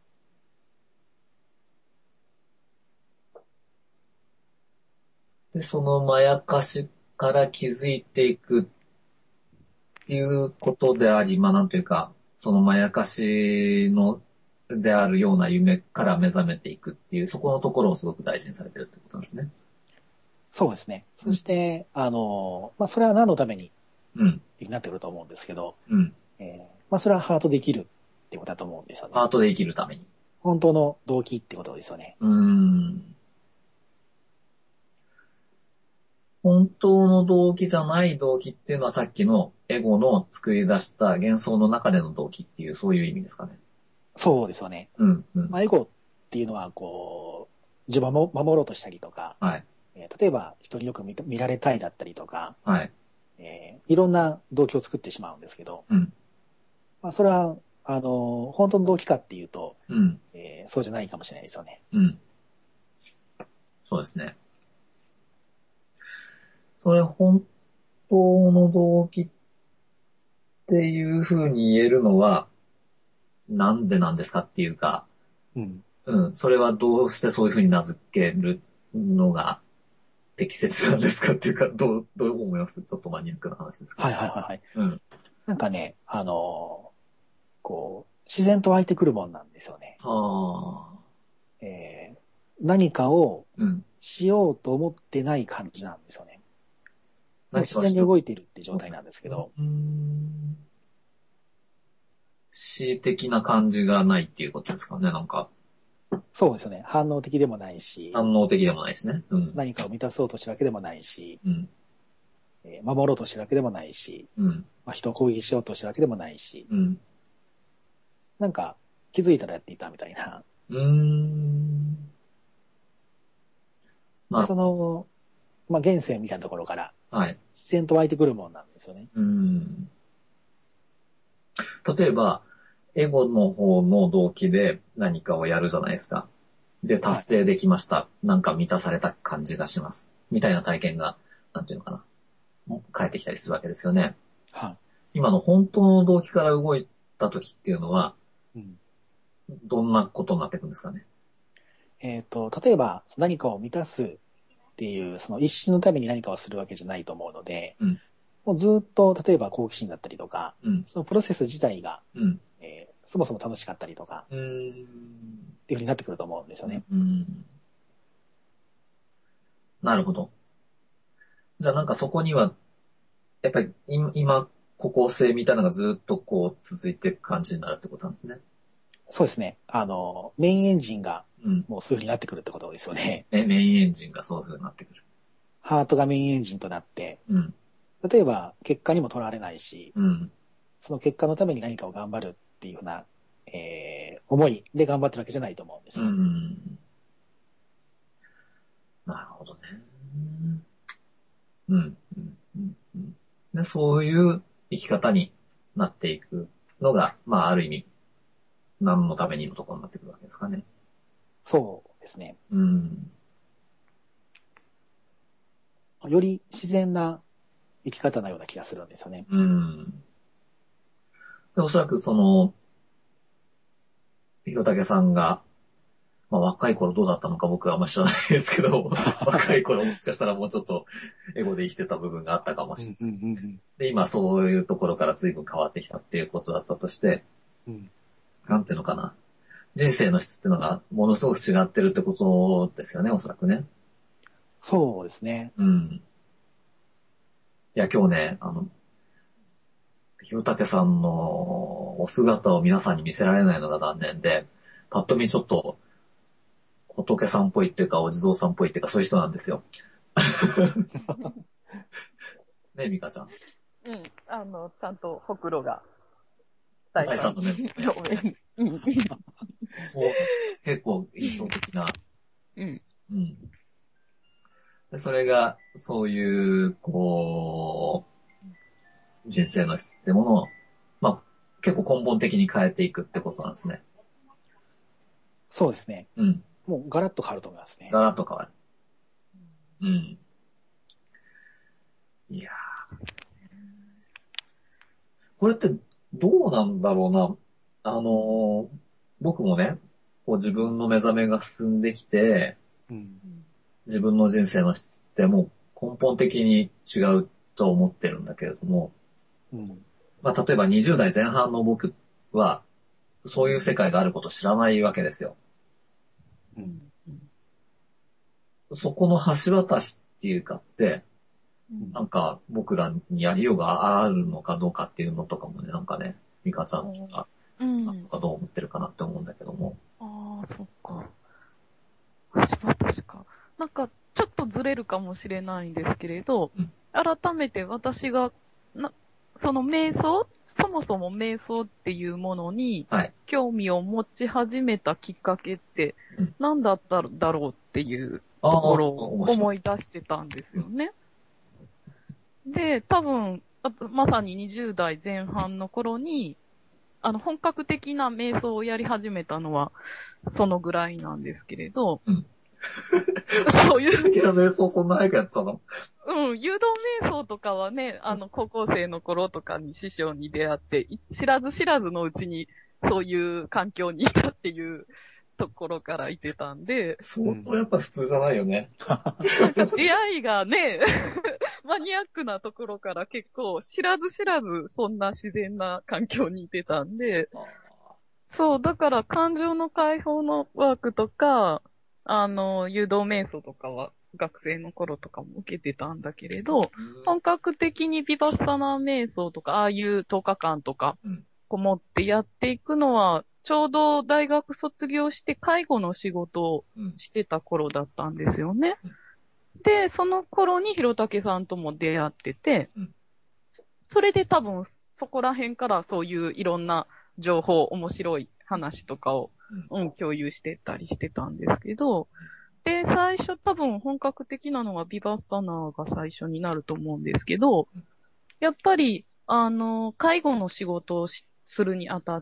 で、そのまやかしから気づいていくっていうことであり、まあなんというか、そのまやかしの、であるような夢から目覚めていくっていう、そこのところをすごく大事にされてるってことなんですね。 そうですね。 うん。 そして、まあ、それは何のためにうん。 なってくると思うんですけど、 うん。 まあ、それはハートできるってことだと思うんですよね。 パートで生きるために。 本当の動機ってことですよね。 本当の動機じゃない動機っていうのはさっきのエゴの作り出した幻想の中での動機っていう、そういう意味ですかね。 そうですよね。 うん、うん。 まあ、エゴっていうのは、自分を守ろうとしたりとか、 はい。 例えば人によく見られたいだったりとか、 はい。 いろんな動機を作ってしまうんですけど、 うん、 まあ、それは、本当の動機かっていうと、 うん、 そうじゃないかもしれないですよね。 うん。そうですね。それ本当の動機っていうふうに言えるのは、なんでなんですかっていうか、 うん。 うん。それはどうしてそういうふうに名付けるのが適切なんですかっていうか、どう思います？ちょっとマニアックな話ですけど。 はいはいはいはい。 うん。 なんかね、自然と湧いてくるもんなんですよね。 ああ。 何かをうん。 しようと思ってない感じなんですよね。もう自然に何かはしてる。 動いているって状態なんですけど、 恣意的な感じがないっていうことですかね、なんか。 そうですよね。反応的でもないし、 反応的でもないですね。うん。 何かを満たそうとしてるわけでもないし、 うん。 守ろうとしてるわけでもないし、 うん。 まあ、人を攻撃しようとしてるわけでもないし、 うん。 なんか気づいたらやっていたみたいな。 うーん。なで、 るほまあ、現世みたいなところからど。はい。 自然と湧いてくるもんなんですよね。 うーん。 例えば、エゴの方の動機で何かをやるじゃないですか。で、達成できました。はい、なんか満たされた感じがします。みたいな体験が、なんていうのかな。返ってきたりするわけですよね。 はい。 今の本当の動機から動いた時っていうのは、どんなことになっていくんですかね。 例えば何かを満たすっていう、その一瞬のために何かをするわけじゃないと思うので、もうずっと、例えば好奇心だったりとか、そのプロセス自体が、そもそも楽しかったりとか、っていうふうになってくると思うんですよね。 なるほど。じゃあなんかそこには、やっぱり今、孤高性みたいなのがずっとこう続いていく感じになるってことなんですね。 そうですね。メインエンジンが、もうそういうふうになってくるってことですよね。 メインエンジンがそういうふうになってくる。 ハートがメインエンジンとなって、例えば結果にもとらわれないし、その結果のために何かを頑張るっていうふうな、思いで頑張ってるわけじゃないと思うんですよ。 なるほどね。で、そういう生き方になっていくのが、まあある意味、何のためにのところになってくるわけですかね。 そうですね。より自然な生き方のような気がするんですよね。 でおそらくその、ひろたけさんが、まあ若い頃どうだったのか僕はあんま知らないですけど、若い頃もしかしたらもうちょっとエゴで生きてた部分があったかもしれない。で、今そういうところから随分変わってきたっていうことだったとして、なんていうのかな。人生の質っていうのがものすごく違ってるってことですよね、おそらくね。 そうですね。 いや、今日ね、ひろたけさんのお姿を皆さんに見せられないのが残念で、パッと見ちょっと、仏さんっぽいっていうか、お地蔵さんっぽいっていうか、そういう人なんですよ。ね、ミカちゃん。 ちゃんとほくろが。 第三の目の上に。そう、結構印象的な。でそれが、そういう、こう、人生の質ってものを、まあ、結構根本的に変えていくってことなんですね。 そうですね。もうガラッと変わると思いますね。 ガラッと変わる。いやこれってどうなんだろうな。僕もね、こう自分の目覚めが進んできて、自分の人生の質ってもう根本的に違うと思ってるんだけれども、まあ、例えば20代前半の僕は、そういう世界があることを知らないわけですよ。そこの橋渡しっていうかって、なんか僕らにやりようがあるのかどうかっていうのとかもね、なんかね、ミカちゃんとか、さんとかどう思ってるかなって思うんだけども。 ああ、そっか。橋渡しか。なんか、ちょっとずれるかもしれないんですけれど、改めて私が、その瞑想そもそも瞑想っていうものに、興味を持ち始めたきっかけって、何だっただろうっていうところを思い出してたんですよね。で、多分、まさに20代前半の頃に、本格的な瞑想をやり始めたのは、そのぐらいなんですけれど、 そういう。本格的な瞑想そんな早くやってたの？ 誘導瞑想とかはね、高校生の頃とかに師匠に出会って、知らず知らずのうちに、そういう環境にいたっていうところからいてたんで。 相当やっぱ普通じゃないよね。 なんか出会いがね、マニアックなところから結構知らず知らずそんな自然な環境にいてたんで、そう、だから感情の解放のワークとか、誘導瞑想とかは学生の頃とかも受けてたんだけれど、本格的にビパッサナー瞑想とか、ああいう10日間とか、こもってやっていくのは、ちょうど大学卒業して介護の仕事をしてた頃だったんですよね。で、その頃にひろたけさんとも出会ってて、それで多分そこら辺からそういういろんな情報、面白い話とかを、共有してたりしてたんですけど、で、最初多分本格的なのはビバッサナーが最初になると思うんですけど、やっぱり、介護の仕事をしするにあたって、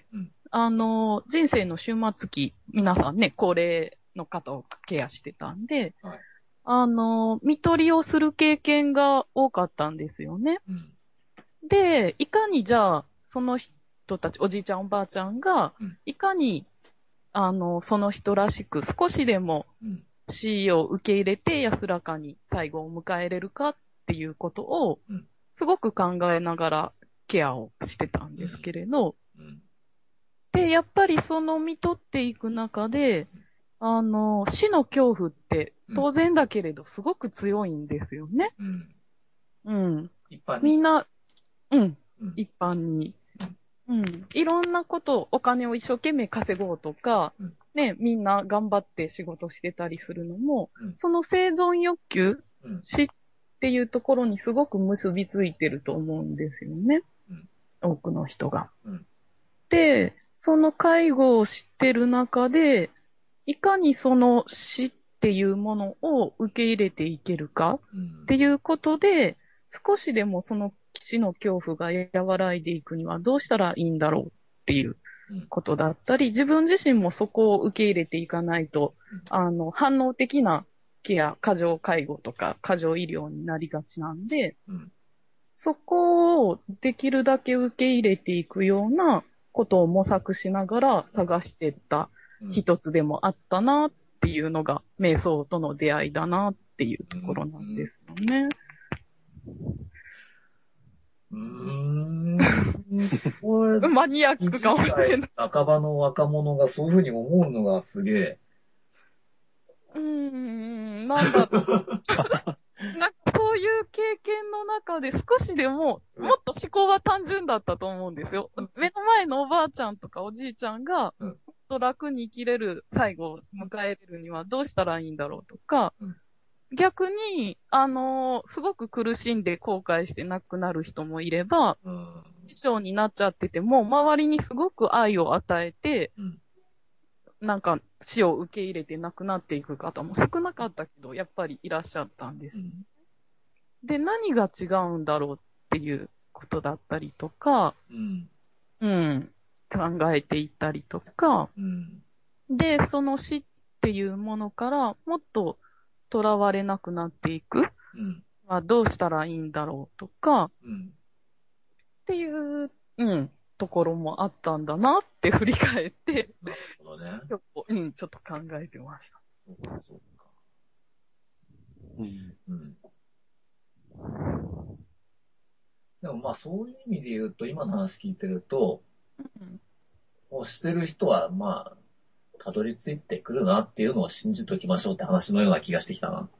人生の終末期、皆さんね、高齢の方をケアしてたんで、 はい。 看取りをする経験が多かったんですよね。 うん。 で、いかにじゃあ、その人たち、おじいちゃんおばあちゃんがうん、 いかに、その人らしく少しでもうん。 死を受け入れて安らかに最後を迎えれるかっていうことを、 うん。 すごく考えながらケアをしてたんですけれど、 うん。 で、やっぱりその見とっていく中で、死の恐怖って当然だけれどすごく強いんですよね。 うん。 うん。 一般に。 みんな、うん、 うん。 一般に。うん。いろんなことを、お金を一生懸命稼ごうとか、 うん。 ね、みんな頑張って仕事してたりするのも、 うん。 その生存欲求、 うん。 死っていうところにすごく結びついてると思うんですよね。 うん。 多くの人が。 うん。 で、その介護をしてる中で、いかにその死っていうものを受け入れていけるかっていうことで、少しでもその死の恐怖が和らいでいくにはどうしたらいいんだろうっていうことだったり、自分自身もそこを受け入れていかないと、反応的なケア、過剰介護とか過剰医療になりがちなんで、そこをできるだけ受け入れていくようなことを模索しながら探していった一つでもあったなっていうのが、瞑想との出会いだなっていうところなんですよね。マニアックかもしれない。 半ばの若者がそういうふうに思うのがすげえ。 なんだろう。なんかそういう経験の中で少しでも、もっと思考は単純だったと思うんですよ。目の前のおばあちゃんとかおじいちゃんが、もっと楽に生きれる最後を迎えるにはどうしたらいいんだろうとか、逆に、すごく苦しんで後悔して亡くなる人もいれば、師匠になっちゃってても、周りにすごく愛を与えて、なんか死を受け入れて亡くなっていく方も少なかったけど、やっぱりいらっしゃったんです。で、何が違うんだろうっていうことだったりとか、考えていったりとか、で、その死っていうものからもっと囚われなくなっていく、どうしたらいいんだろうとか、っていう、ところもあったんだなって振り返って、 なるほどね。 ちょっと考えてました。 そうか、そうか。でもまあそういう意味で言うと、今の話聞いてると、をしてる人はまあ、たどり着いてくるなっていうのを信じておきましょうって話のような気がしてきたな。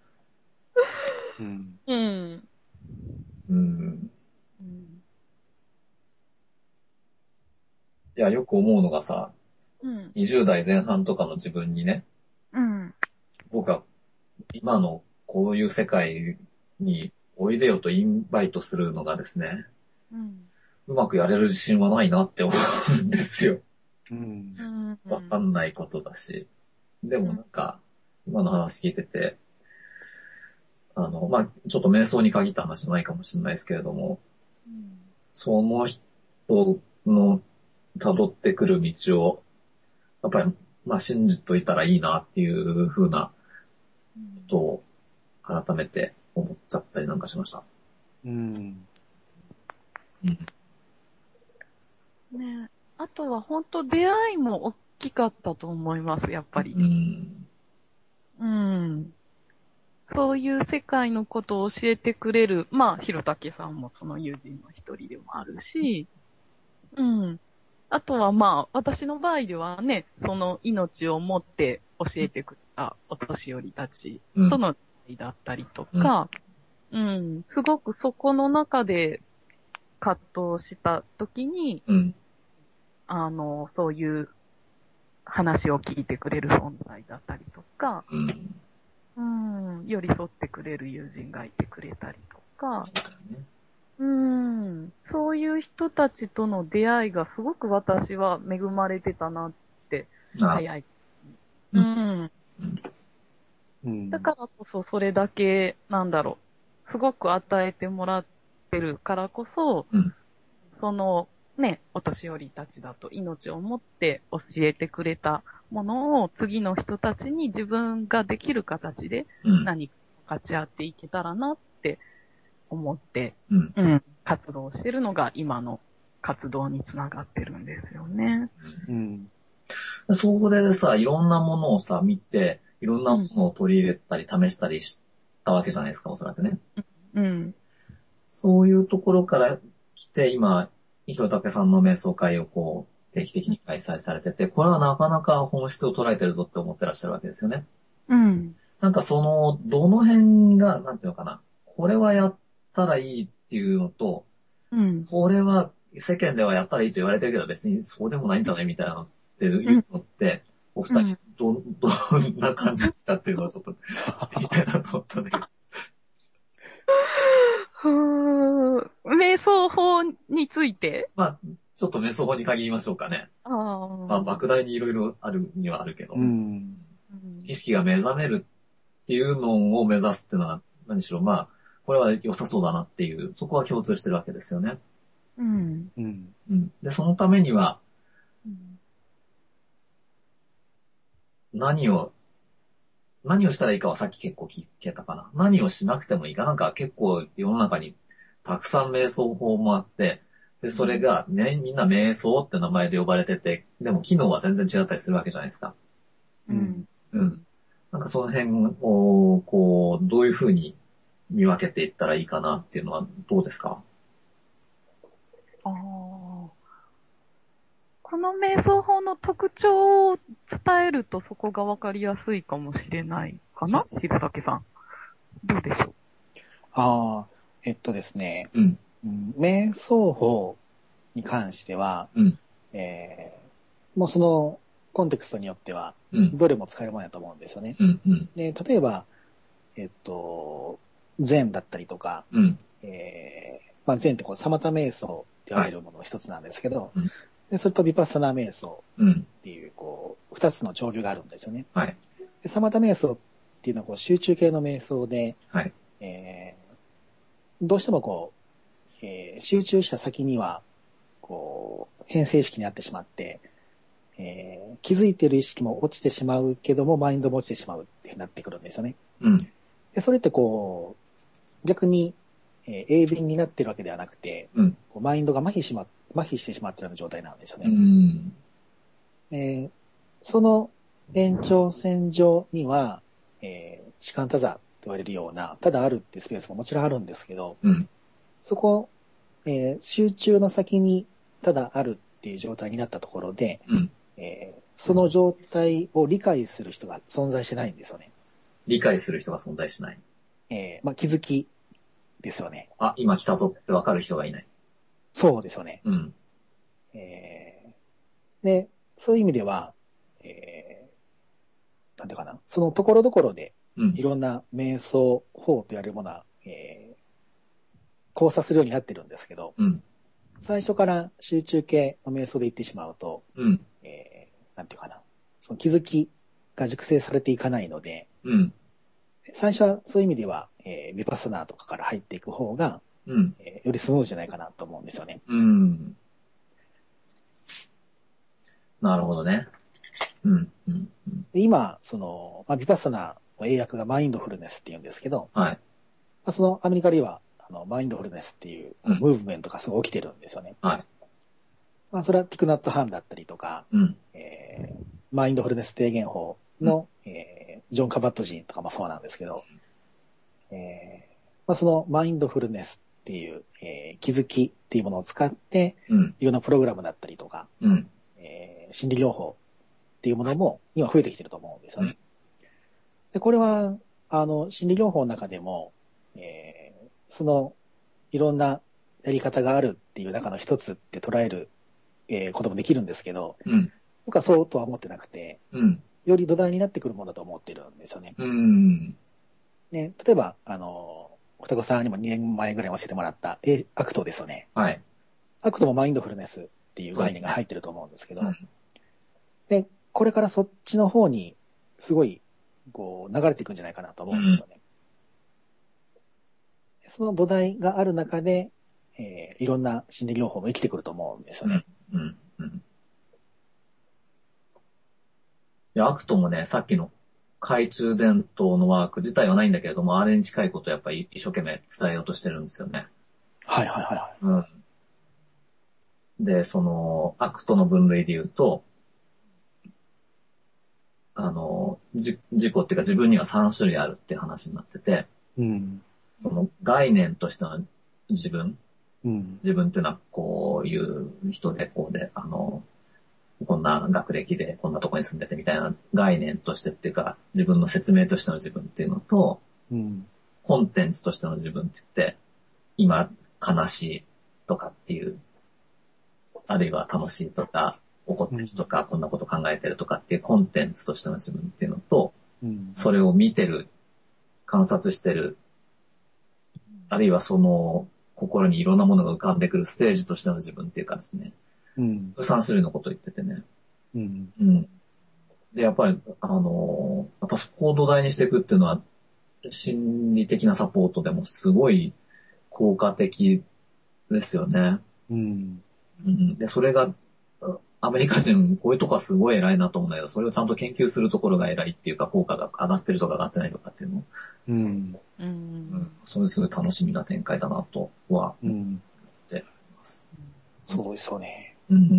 いや、よく思うのがさ、20代前半とかの自分にね、僕は今のこういう世界においでよとインバイトするのがですね、うまくやれる自信はないなって思うんですよ。わかんないことだし。でもなんか、今の話聞いてて、まあ、ちょっと瞑想に限った話じゃないかもしれないですけれども、その人の辿ってくる道を、やっぱり、まあ、信じといたらいいなっていう風なことを改めて思っちゃったりなんかしました。 ね、あとは本当出会いも大きかったと思います、やっぱり。そういう世界のことを教えてくれる、まあ、ひろたけさんもその友人の一人でもあるし、あとはまあ、私の場合ではね、その命を持って教えてくれたお年寄りたちとの出会いだったりとか、すごくそこの中で葛藤した時に、そういう話を聞いてくれる存在だったりとか、寄り添ってくれる友人がいてくれたりとか、そういう人たちとの出会いがすごく私は恵まれてたなって、早い。だからこそそれだけ、すごく与えてもらってるからこそ、そのね、お年寄りたちだと命をもって教えてくれたものを次の人たちに自分ができる形で何か勝ち合っていけたらなって思って、活動してるのが今の活動につながってるんですよね。 そこでさ、いろんなものをさ、見て、いろんなものを取り入れたり試したりしたわけじゃないですか、おそらくね。そういうところから来て、今、広武さんの瞑想会をこう、定期的に開催されてて、これはなかなか本質を捉えてるぞって思ってらっしゃるわけですよね。なんかその、どの辺が、なんていうのかな、これはやったらいいっていうのと、これは世間ではやったらいいと言われてるけど別にそうでもないんじゃないみたいなのっていうのって、お二人どんな感じですかっていうのをちょっと言いたいなと思ったんだけど。 瞑想法についてまあ、ちょっと瞑想法に限りましょうかね。まあ、莫大にいろいろあるにはあるけど、意識が目覚めるっていうのを目指すっていうのは、何しろまあ、これは良さそうだなっていう、そこは共通してるわけですよね。で、そのためには、何をしたらいいかはさっき結構聞けたかな。何をしなくてもいいか。なんか結構世の中にたくさん瞑想法もあって、で、それがね、みんな瞑想って名前で呼ばれてて、でも機能は全然違ったりするわけじゃないですか。なんかその辺を、こう、どういうふうに見分けていったらいいかなっていうのはどうですか？ この瞑想法の特徴を伝えるとそこがわかりやすいかもしれないかな、広武さん。どうでしょう？ですね、瞑想法に関しては、もうそのコンテクストによっては、どれも使えるものだと思うんですよね。で、例えば、禅だったりとか、禅ってこう、サマタ瞑想って言われるものの一つなんですけど、でそれとビパッサナー瞑想っていう、こう、二つの潮流があるんですよね。でサマタ瞑想っていうのはこう集中系の瞑想で、どうしてもこう、集中した先には、こう、変性意識になってしまって、気づいている意識も落ちてしまうけども、マインドも落ちてしまうってなってくるんですよね。でそれってこう、逆に、鋭敏になってるわけではなくて、こうマインドが麻痺してしまっているような状態なんですよね。その延長線上には、士官多座と言われるような、ただあるっていうスペースももちろんあるんですけど、そこ、集中の先にただあるっていう状態になったところで、その状態を理解する人が存在してないんですよね。 理解する人が存在しない。 気づきですよね。 あ、今来たぞってわかる人がいない。 そうですよね。で、そういう意味では、なんていうかな、そのところどころで、いろんな瞑想法と言われるものは、交差するようになってるんですけど、最初から集中系の瞑想で行ってしまうと、なんていうかな、その気づきが熟成されていかないので、最初はそういう意味では、ヴィパッサナーとかから入っていく方が、よりスムーズじゃないかなと思うんですよね。 なるほどね。 で今、その、ヴィパッサナーの英訳がマインドフルネスって言うんですけど、そのアメリカでは、マインドフルネスっていうムーブメントがすごい起きてるんですよね。それはティクナット・ハンだったりとか、マインドフルネス低減法の、ジョン・カバットジンとかもそうなんですけど、そのマインドフルネスっていう、気づきっていうものを使って、いろんなプログラムだったりとか、心理療法っていうものも今増えてきてると思うんですよね。で、これは、心理療法の中でも、その、いろんなやり方があるっていう中の一つって捉える、こともできるんですけど、僕はそうとは思ってなくて、より土台になってくるものだと思ってるんですよね。ね、例えば、双子さんにも2年前ぐらい教えてもらったアクトですよね。アクトもマインドフルネスっていう概念が入ってると思うんですけど、で、これからそっちの方にすごいこう流れていくんじゃないかなと思うんですよね。その土台がある中で、 いろんな心理療法も生きてくると思うんですよね。 いや、アクトもね、さっきの懐中電灯のワーク自体はないんだけれども、あれに近いことをやっぱり一生懸命伝えようとしてるんですよね。 はいはいはいはい。 で、その、アクトの分類で言うと、自己っていうか自分には3種類あるっていう話になってて、その概念としての自分、自分っていうのはこういう人で、こうで、こんな学歴でこんなとこに住んでてみたいな概念としてっていうか、自分の説明としての自分っていうのと、コンテンツとしての自分って言って、今悲しいとかっていう、あるいは楽しいとか、怒ってるとか、こんなこと考えてるとかっていうコンテンツとしての自分っていうのと、それを見てる、観察してる、あるいはその心にいろんなものが浮かんでくるステージとしての自分っていうかですね。そういう3種類のことを言っててね。で、やっぱり、やっぱそこを土台にしていくっていうのは、心理的なサポートでもすごい効果的ですよね。で、それが、アメリカ人、こういうとこはすごい偉いなと思うんだけど、それをちゃんと研究するところが偉いっていうか、効果が上がってるとか上がってないとかっていうの。それすごい楽しみな展開だなとは思ってます。 そうですよね。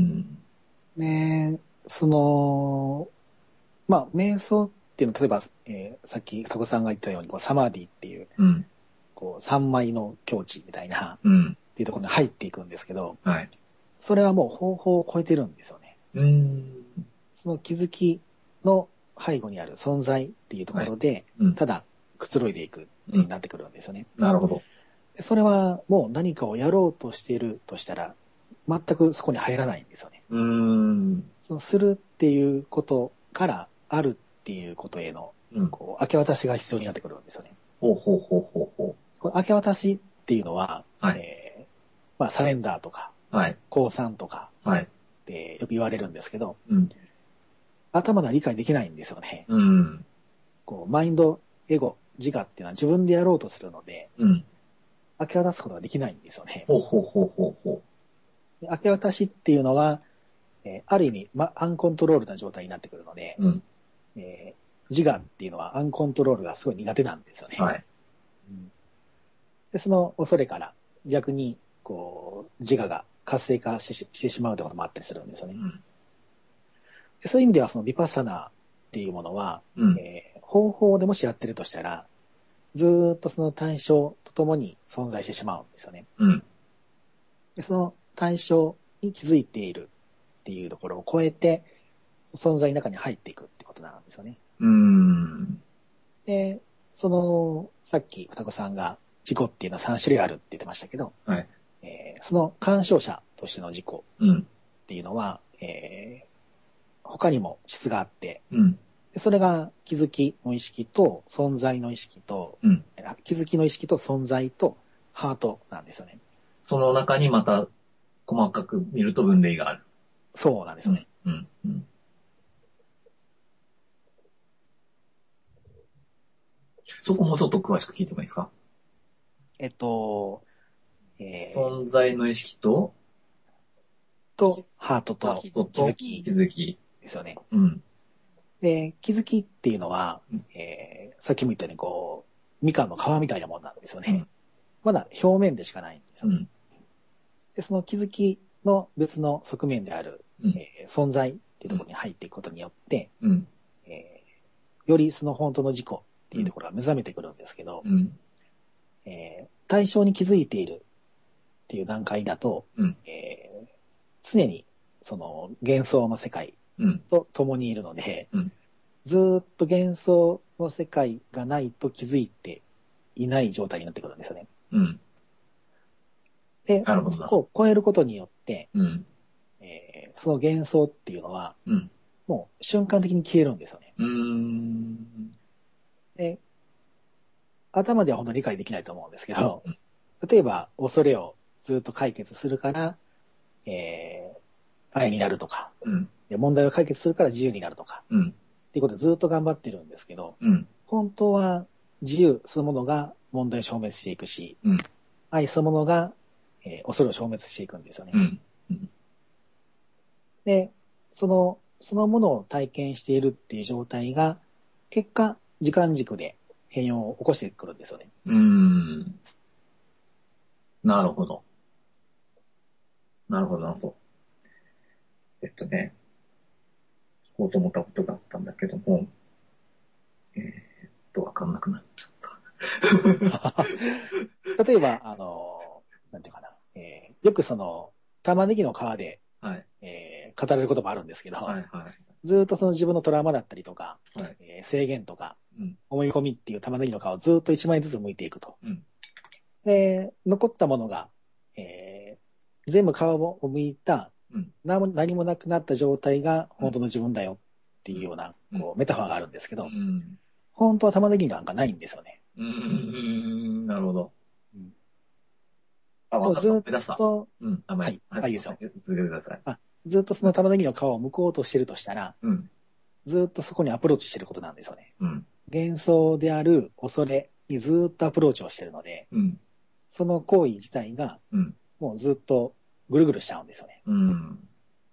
瞑想っていうのは、例えば、さっき、タコさんが言ったように、サマーディっていう、三枚の境地みたいな、っていうところに入っていくんですけど、それはもう方法を超えてるんですよね。その気づきの背後にある存在っていうところで、ただくつろいでいくってになってくるんですよね。 なるほど。 それはもう何かをやろうとしているとしたら、全くそこに入らないんですよね。そのするっていうことからあるっていうことへの、こう明け渡しが必要になってくるんですよね。この明け渡しっていうのは、サレンダーとか、降参とかってよく言われるんですけど、頭では理解できないんですよね。こうマインド、エゴ、自我っていうのは自分でやろうとするので、明け渡すことができないんですよね。明け渡しっていうのは、ある意味、アンコントロールな状態になってくるので、自我っていうのはアンコントロールがすごい苦手なんですよね。でその恐れから逆にこう自我が活性化してしまうということもあったりするんですよね。でそういう意味ではそのヴィパッサナーっていうものは、方法でもしやってるとしたら、ずーっとその対象とともに存在してしまうんですよね。でその対象に気づいているっていうところを超えて、存在の中に入っていくってことなんですよね。で、さっき双子さんが自己っていうのは3種類あるって言ってましたけど、その干渉者としての自己っていうのは、他にも質があって、それが気づきの意識と存在の意識と、気づきの意識と存在とハートなんですよね。 その中にまた細かく見ると分類がある。 そうなんですよね。 そこもちょっと詳しく聞いてもいいですか？存在の意識とハートと気づきですよね。で、気づきっていうのは、さっきも言ったようにこう、みかんの皮みたいなものなんですよね。まだ表面でしかないんですよね。で、その気づきの別の側面である、存在っていうところに入っていくことによって、よりその本当の自己っていうところが目覚めてくるんですけど、対象に気づいているっていう段階だと、常にその幻想の世界と共にいるので、ずーっと幻想の世界がないと気づいていない状態になってくるんですよね。で、そこを超えることによって、その幻想っていうのは、もう瞬間的に消えるんですよね。で、頭では本当に理解できないと思うんですけど、例えば恐れをずっと解決するから、愛になるとか、で、問題を解決するから自由になるとか、っていうことでずっと頑張ってるんですけど、本当は自由そのものが問題を消滅していくし、愛そのものが、 恐れを消滅していくんですよね。 うんうん、 で、そのものを体験しているっていう状態が、結果、時間軸で変容を起こしてくるんですよね。 なるほど。なるほど、なるほど。聞こうと思ったことがあったんだけども、わかんなくなっちゃった。 例えば、なんていうかな、よく玉ねぎの皮で、 はい、 語られることもあるんですけど、 はいはい、 ずっとその自分のトラウマだったりとか、 はい、 制限とか、 うん、 思い込みっていう玉ねぎの皮をずっと一枚ずつ剥いていくと。 うん、 で、残ったものが、全部皮を剥いた、 うん、 何もなくなった状態が本当の自分だよっていうような、 うん、 こう、メタファーがあるんですけど、 うん、 本当は玉ねぎなんかないんですよね。 なるほど。 うん、 あ、わかった。 とずっ思い出した。 と、 うん、 はい、 はい、 いいですよ。 すいません。続けてください。 ずっとその玉ねぎの皮を剥こうとしてるとしたら、 うん、 ずっとそこにアプローチしてることなんですよね。 うん、 幻想である恐れにずっとアプローチをしてるので、 うん、 その行為自体がうん、 もうずっとぐるぐるしちゃうんですよね。 うん。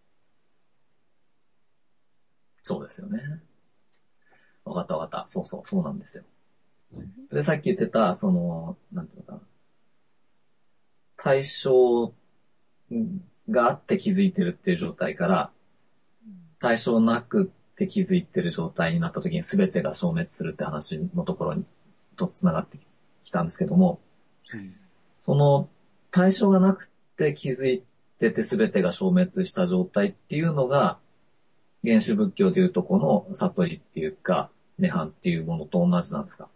そうですよね。わかったわかった。そうそう、そうなんですよ。で、さっき言ってた、なんていうのかな。対象があって気づいてるっていう状態から、対象なくって気づいてる状態になった時に全てが消滅するって話のところにと繋がってきたんですけども、その対象がなくて気づいてて全てが消滅した状態っていうのが、原始仏教でいうとこの悟りっていうか、涅槃っていうものと同じなんですか？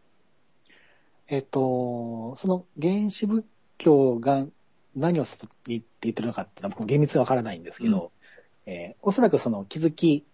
その原始仏教が何を悟りって言ってるのかっていうのは僕厳密にわからないんですけど、おそらくその気づき、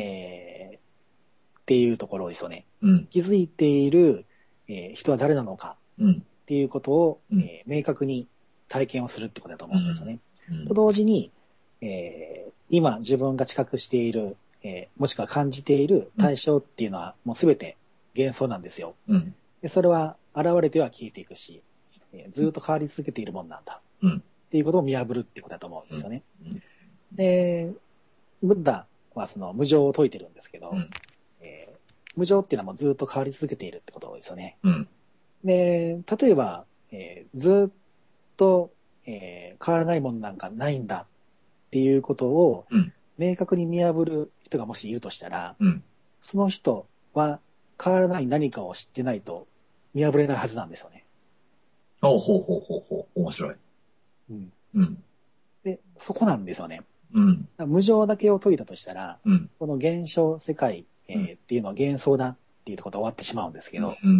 っていうところですよね。 うん。 気づいている、人は誰なのかうん。 っていうことを、 うん明確に体験をするってことだと思うんですよね。 うん。 と同時に、今自分が知覚している、もしくは感じている対象っていうのはもうすべて幻想なんですよ。 うん。 でそれは現れては消えていくし、ずっと変わり続けているもんなんだ。 うん。 っていうことを見破るっていうことだと思うんですよね。 うん。 で、ブッダはその無常を説いてるんですけど、 うん。 無常っていうのはもうずっと変わり続けているってことですよね。 うん。 で、例えば、ずっと、変わらないものなんかないんだっていうことを明確に見破る人がもしいるとしたら、 うん。 その人は変わらない何かを知ってないと見破れないはずなんですよね。 ほうほうほうほうほう。面白い。 うん。 うん。 で、そこなんですよね。 うん。 無常だけを解いたとしたら、 うん。 この現象世界、っていうのは幻想だっていうところで終わってしまうんですけど、 うん。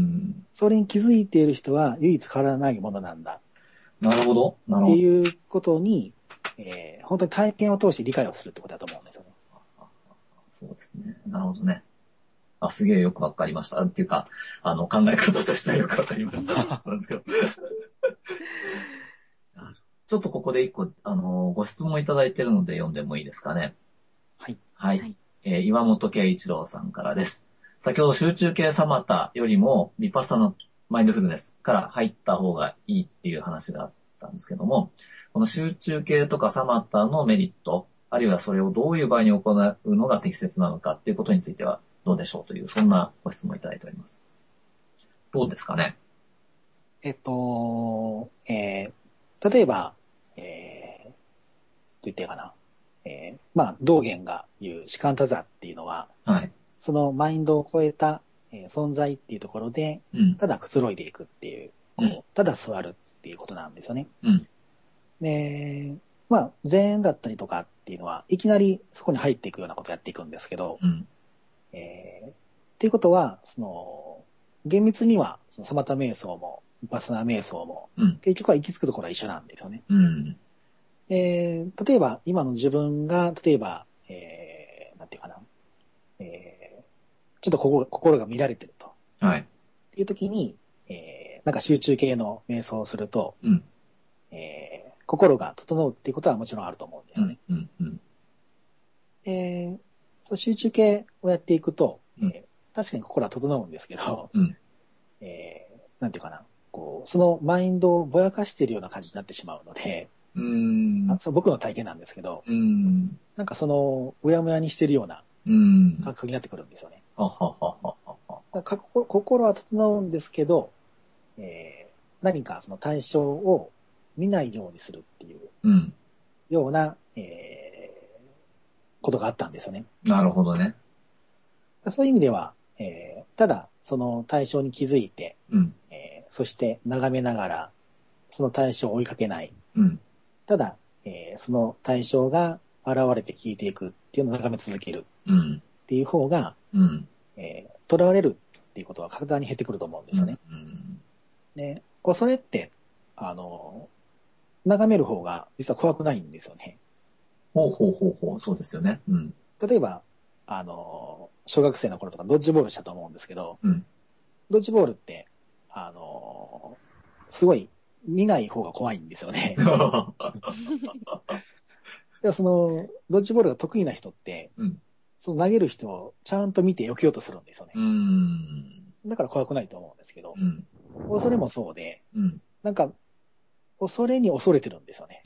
それに気づいている人は唯一変わらないものなんだなるほど。なるってほど。 いうことに、本当に体験を通して理解をするってことだと思うんですよね。 そうですね。なるほどね。あ、すげえよくわかりました。っていうか、考え方としてはよくわかりました。なんですけど。ちょっとここで一個、ご質問いただいているので読んでもいいですかね。 はい。 はい。 はい岩本圭一郎さんからです。先ほど集中系サマタよりもヴィパッサナマインドフルネスから入った方がいいっていう話があったんですけども、この集中系とかサマタのメリット、あるいはそれをどういう場合に行うのが適切なのかっていうことについてはどうでしょうという、そんなご質問いただいております。どうですかね？ 例えば、と言っていいかな。まあ、道元が言う士官多座っていうのは、 はい。 そのマインドを超えた、存在っていうところで、 うん。 ただくつろいでいくっていう、ただ座るっていうことなんですよね。 うん。 で、まあ、禅だったりとかっていうのは、いきなりそこに入っていくようなことをやっていくんですけど、 うん。 っていうことは、厳密には、そのサマタ瞑想も、ヴィパッサナ瞑想も、 うん。 結局は行き着くところは一緒なんですよね。 うん。 例えば、今の自分が、例えば、なんていうかな、ちょっと心が乱れてると。 はい。 っていう時に、なんか集中系の瞑想をすると、 うん。 心が整うっていうことはもちろんあると思うんですよね。 うん。うん。 そう集中系をやっていくと、 うん確かに心は整うんですけど、 うん。 なんていうかな、 そのマインドをぼやかしているような感じになってしまうので、そう僕の体験なんですけど、なんかうやむやにしてるような感覚になってくるんですよね。心は整うんですけど、何かその対象を見ないようにするっていうような、ことがあったんですよね。 なるほどね。 そういう意味では、ただその対象に気づいて、そして眺めながらその対象を追いかけない。ただ、その対象が現れて消えていくっていうのを眺め続けるっていう方が、囚われるっていうことは体に減ってくると思うんですよね。で、それって、眺める方が実は怖くないんですよね。 そうですよね。 例えば、小学生の頃とかドッジボールしたと思うんですけど、ドッジボールって、すごい見ない方が怖いんですよね。でもドッジボールが得意な人って、その投げる人をちゃんと見て避けようとするんですよね。だから怖くないと思うんですけど、恐れもそうで、なんか、恐れに恐れてるんですよね。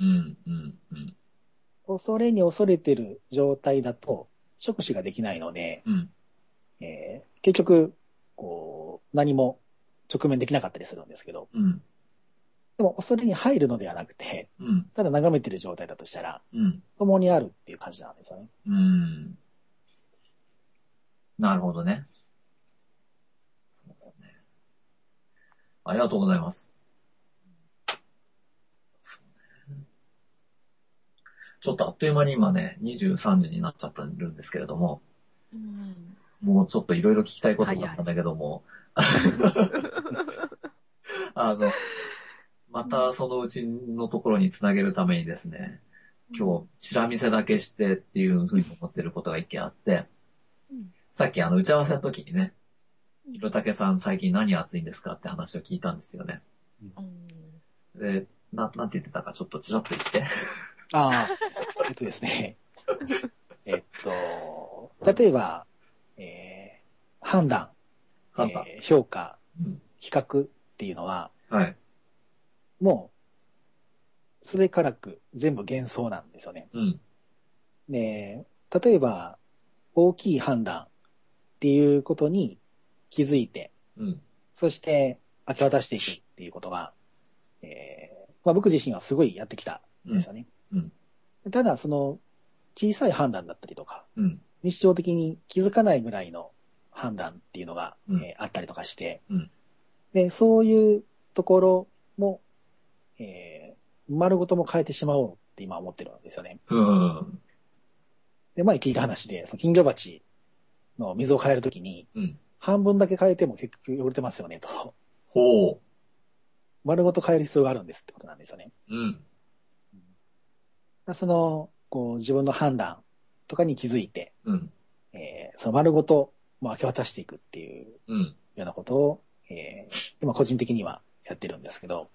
恐れに恐れてる状態だと、直視ができないので、結局、何も直面できなかったりするんですけど、でも恐れに入るのではなくて、ただ眺めてる状態だとしたら、共にあるっていう感じなんですよね。 なるほどね。そうですね。ありがとうございます。ちょっとあっという間に今ね、23時になっちゃってるんですけれども、もうちょっといろいろ聞きたいことがあったんだけども、またそのうちのところにつなげるためにですね、今日、チラ見せだけしてっていうふうに思ってることが一件あって、さっき打ち合わせの時にね、ひろたけさん最近何暑いんですかって話を聞いたんですよね。で、なんて言ってたかちょっとチラッと言って。 ですね。例えば、判断、評価、比較っていうのは、もう、すべからく全部幻想なんですよね。で、例えば、大きい判断っていうことに気づいて、そして明け渡していくっていうことが、僕自身はすごいやってきたんですよね。ただ、その小さい判断だったりとか、日常的に気づかないぐらいの判断っていうのが、あったりとかして、で、そういうところも、丸ごとも変えてしまおうって今思ってるんですよね。で、前聞いた話で、その金魚鉢の水を変えるときに、半分だけ変えても結局汚れてますよね、と。丸ごと変える必要があるんですってことなんですよね。自分の判断とかに気づいて、その丸ごと明け渡していくっていうようなことを、今個人的にはやってるんですけど。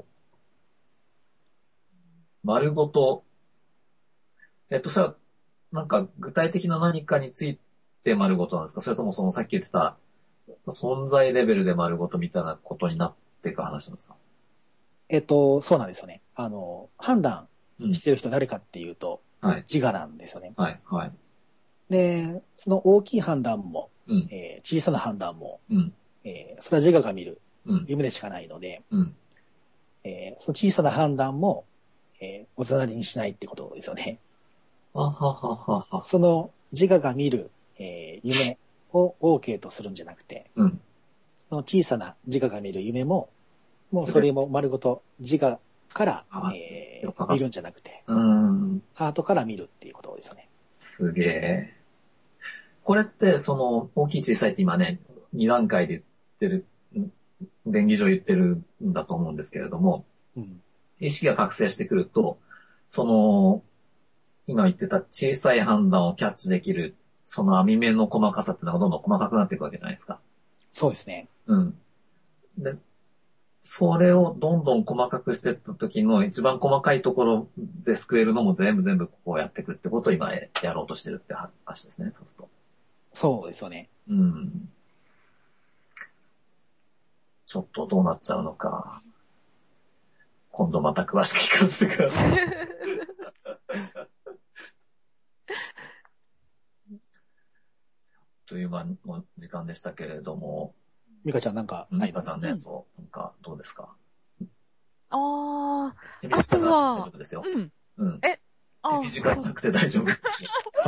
丸ごと、それは、なんか具体的な何かについて丸ごとなんですか？それともそのさっき言ってた存在レベルで丸ごとみたいなことになっていく話なんですか？ そうなんですよね。判断してる人誰かっていうと、自我なんですよね。で、その大きい判断も、小さな判断も、それは自我が見る夢でしかないので、その小さな判断も、おざなりにしないってことですよね。その自我が見る、夢を OK とするんじゃなくて、その小さな自我が見る夢も、もうそれも丸ごと自我から、見るんじゃなくて、ハートから見るっていうことですよね。 すげえ。これって、その、大きい小さいって今ね、2段階で言ってる、便宜上言ってるんだと思うんですけれども、意識が覚醒してくると、その、今言ってた小さい判断をキャッチできる、その網目の細かさっていうのがどんどん細かくなっていくわけじゃないですか。 そうですね。 で、それをどんどん細かくしていった時の一番細かいところで救えるのも全部こうやっていくってことを今やろうとしてるって話ですね、そうすると。 そうですよね。 ちょっとどうなっちゃうのか、今度また詳しく聞かせてください。という間の時間でしたけれども。 ミカちゃんなんかないの？ ミカちゃんね、そう、なんかどうですか？ あ手あ、あとは、 大丈夫ですよ。 うん。 うん。 手短くなくて大丈夫ですよ。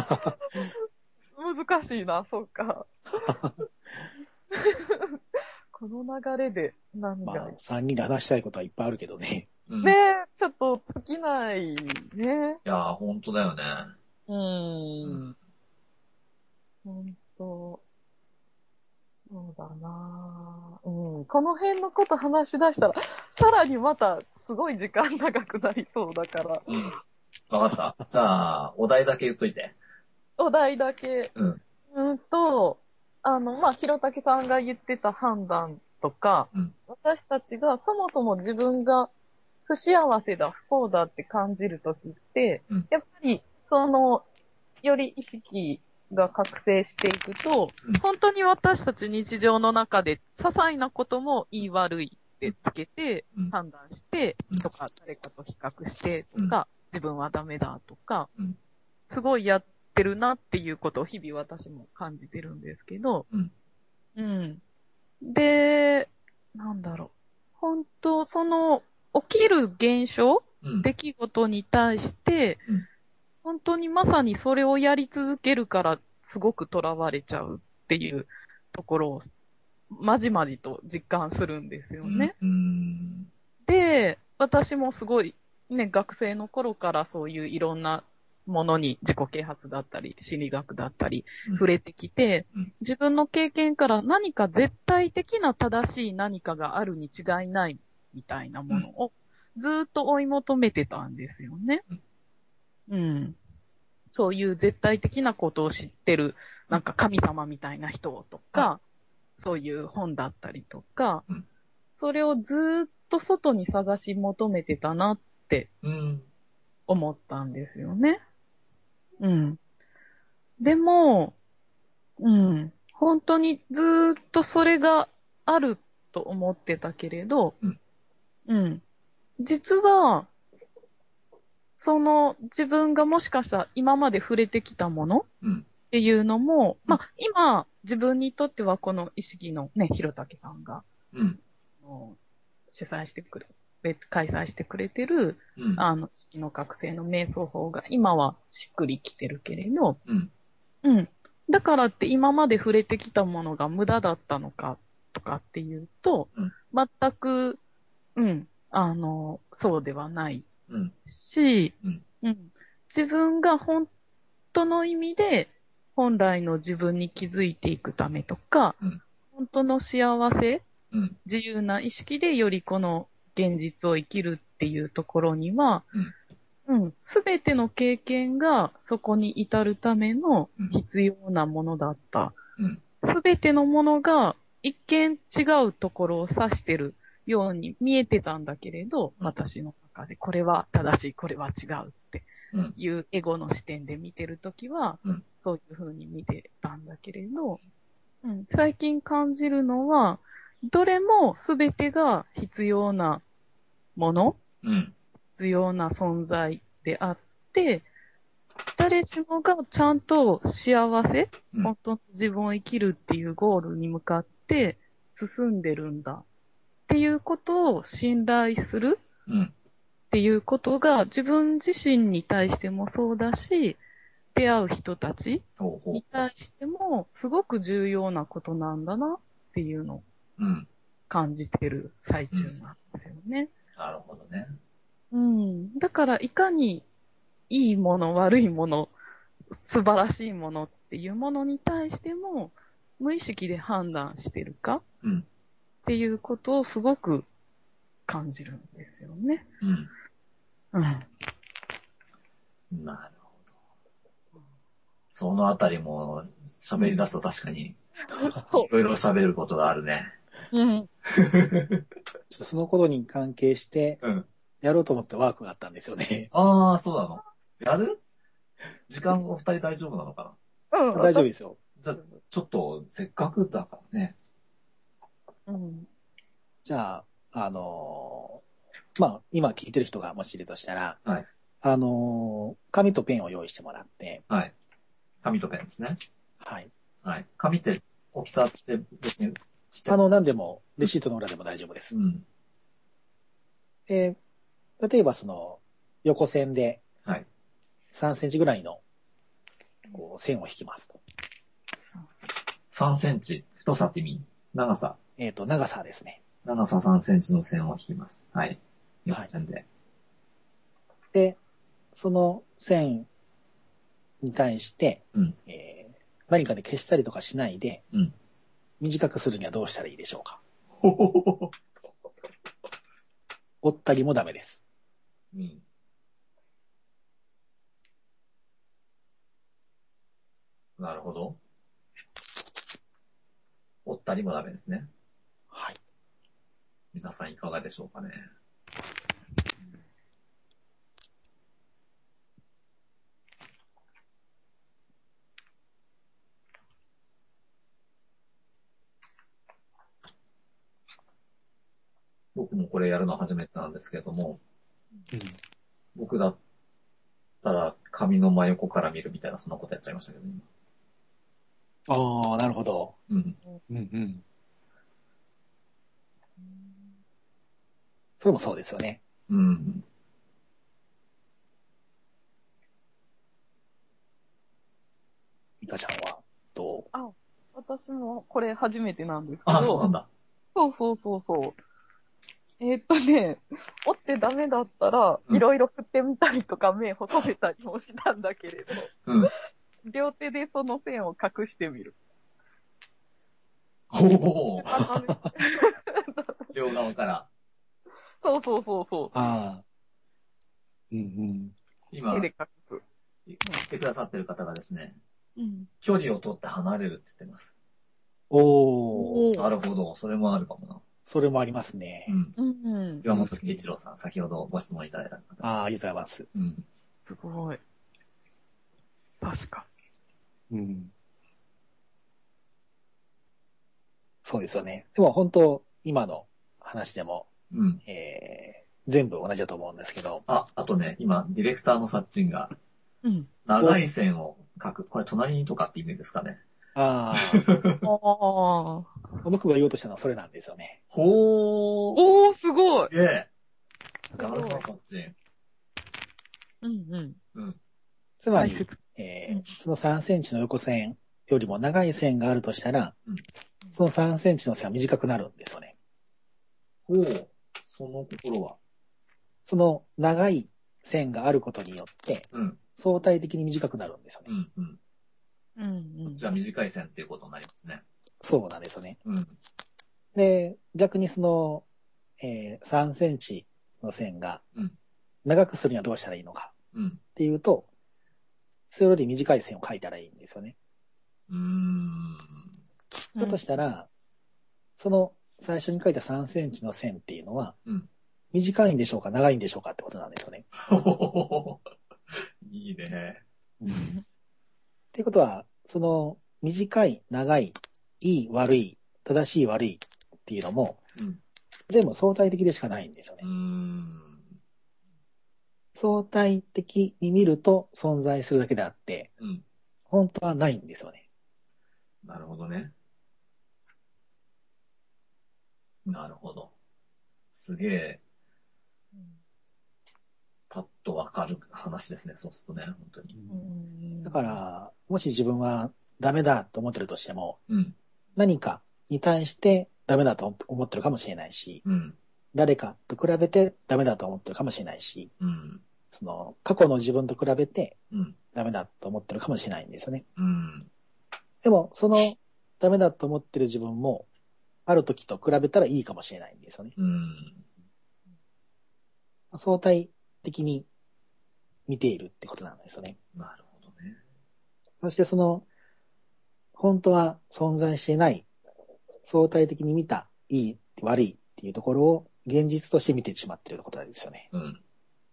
難しいな、そうか。この流れで何がいい、 まあ、3人で話したいことはいっぱいあるけどね。 ねえ、ちょっと尽きないね。 いやー、ほんとだよね。 ほんと。そうだなぁ。この辺のこと話し出したら、さらにまたすごい時間長くなりそうだから。 わかった。じゃあ、お題だけ言っといて。 お題だけ。 うん。 ひろたけさんが言ってた判断とか、私たちがそもそも自分が不幸せだ、不幸だって感じるときって、やっぱり、より意識が覚醒していくと、本当に私たち日常の中で些細なこともいい悪いってつけて、判断して、とか、誰かと比較してとか、自分はダメだとか、すごいやってるなっていうことを日々私も感じてるんですけど、で、なんだろう。本当、起きる現象、出来事に対して、本当にまさにそれをやり続けるからすごく囚われちゃうっていうところをまじまじと実感するんですよね。で、私もすごいね、学生の頃からそういういろんなものに自己啓発だったり、心理学だったり触れてきて、自分の経験から何か絶対的な正しい何かがあるに違いないみたいなものをずーっと追い求めてたんですよね。そういう絶対的なことを知ってる、なんか神様みたいな人とか、そういう本だったりとか、それをずーっと外に探し求めてたなって思ったんですよね。でも、本当にずーっとそれがあると思ってたけれど、実は、自分がもしかしたら今まで触れてきたものっていうのも、今、自分にとってはこの意識のね、ひろたけさんが、主催してくれ、開催してくれてる、意識の覚醒の瞑想法が今はしっくりきてるけれど、だからって今まで触れてきたものが無駄だったのかとかっていうと、全く、そうではないし、自分が本当の意味で本来の自分に気づいていくためとか、本当の幸せ、自由な意識でよりこの現実を生きるっていうところには、すべての経験がそこに至るための必要なものだった。すべてのものが一見違うところを指してるように見えてたんだけれど、私の中でこれは正しい、これは違うっていうエゴの視点で見てるときは、そういう風に見てたんだけれど、最近感じるのは、どれもすべてが必要なもの、必要な存在であって、誰しもがちゃんと幸せ、本当の自分を生きるっていうゴールに向かって進んでるんだっていうことを信頼するっていうことが自分自身に対してもそうだし、出会う人たちに対してもすごく重要なことなんだなっていうのを感じてる最中なんですよね。 なるほどね。 だからいかにいいもの、悪いもの、素晴らしいものっていうものに対しても無意識で判断してるかっていうことをすごく感じるんですよね。 なるほど。そのあたりも喋り出すと確かにいろいろ喋ることがあるね。 ちょっとそのことに関係して、やろうと思ったワークがあったんですよね。 ああ、そうなの。やる？時間お二人大丈夫なのかな？大丈夫ですよ。 じゃあ、ちょっとせっかくだからね。 じゃあ、まあ、今聞いてる人がもしいるとしたら、 はい。 紙とペンを用意してもらって、 はい。紙とペンですね。 はい。 はい。紙って大きさって別にちっちゃい。 何でも、レシートの裏でも大丈夫です。 うん。 で、例えば横線ではい。 3センチぐらいの、線を引きますと。 3センチ。太さって意味？長さ。 長さですね。 長さ3センチの線を引きます。はい。横線で。 で、その線に対して、 うん。 何かで消したりとかしないで、 うん。 短くするにはどうしたらいいでしょうか。 ほほほほ。 折ったりもダメです。 うん。なるほど。折ったりもダメですね。 はい。 皆さんいかがでしょうかね。僕もこれやるの初めてなんですけれども、 うん、 僕だったら紙の真横から見るみたいなそんなことやっちゃいましたけど、今。 ああ、なるほど。 うん。 うんうん。それもそうですよね。 うん。 ミカちゃんはどう？ あ、私もこれ初めてなんですけあ、そうど、 なんだ。 そうそうそうそう。折ってダメだったら、 うん。 いろいろ振ってみたりとか、目細めたりもしたんだけれど、 うん。 両手でその線を隠してみる。 ほうほう。 あのね両側から。 そうそうそうそう。 ああ、うんうん。 今、 手で隠す。 言ってくださってる方がですね、 うん。 距離を取って離れるって言ってます。 おー、 なるほど。それもあるかもな。 それもありますうね。 ん。 うん。 岩本圭一郎さん、先ほどご質問いただいた方です。 ああ、ありがとうございます。 うん。 すごい。確か。 うん。そうですよね。でも本当、今の話でも、 うん。 全部同じだと思うんですけど。 あとね、今、ディレクターのサッチンが、 うん。 長い線を書く。これ、隣にとかって意味ですかね。 あああ。 あ、僕が言おうとしたのはそれなんですよね。 ほー。 おー、すごい。 すげえ。 すごい。 なるほど、サッチン。 うんうん。 うん。 つまり、 大切。 その3センチの横線よりも長い線があるとしたら、 うん。 その3センチの線は短くなるんですよね。 ほう。その心は。 その長い線があることによって、 うん。 相対的に短くなるんですよね。 うん。うん。 うんうん。 こっちは短い線っていうことになりますね。 そうなんですよね。 うん。 で、逆に3センチの線がうん。 長くするにはどうしたらいいのかうん。 っていうと、それより短い線を描いたらいいんですよね。だとしたら、その最初に描いた3センチの線っていうのは、 うん。 短いんでしょうか長いんでしょうかってことなんですよね。 いいね。 うん。っていうことは、その短い、長い、いい、悪い、正しい、悪いっていうのも、 うん。 全部相対的でしかないんですよね。相対的に見ると存在するだけであって、 うん。 本当はないんですよね。 なるほどね。なるほど。すげえ、パッとわかる話ですね。そうするとね、本当に。 だから、もし自分はダメだと思ってるとしても、 うん。 何かに対してダメだと思ってるかもしれないし、 うん。 誰かと比べてダメだと思ってるかもしれないし、 うん。 過去の自分と比べてうん。 ダメだと思ってるかもしれないんですよね。 うん。 でも、ダメだと思ってる自分も、ある時と比べたらいいかもしれないんですよね。 うん。 相対的に見ているってことなんですよね。 なるほどね。 そして本当は存在していない、相対的に見た、いい、悪いっていうところを現実として見てしまっていることなんですよね。 うん。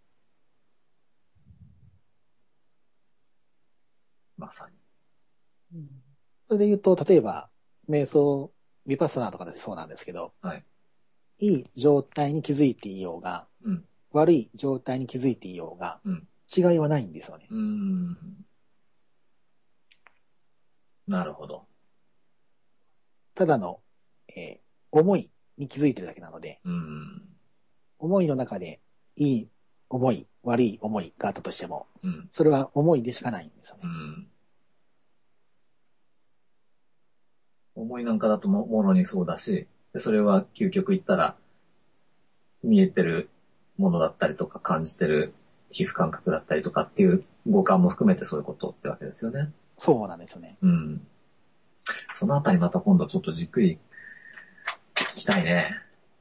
まさに。 それで言うと、例えば、瞑想、ヴィパッサナーとかでそうなんですけど、 はい。 いい状態に気づいていようが、 うん。 悪い状態に気づいていようが、 うん。 違いはないんですよね。 なるほど。 ただの、思いに気づいてるだけなので、思いの中でいい思い、悪い思いがあったとしても、それは思いでしかないんですよね。 思いなんかだとものにそうだし、でそれは究極言ったら、見えてるものだったりとか感じてる皮膚感覚だったりとかっていう五感も含めてそういうことってわけですよね。 そうなんですよね。 そのあたりまた今度ちょっとじっくり聞きたいね。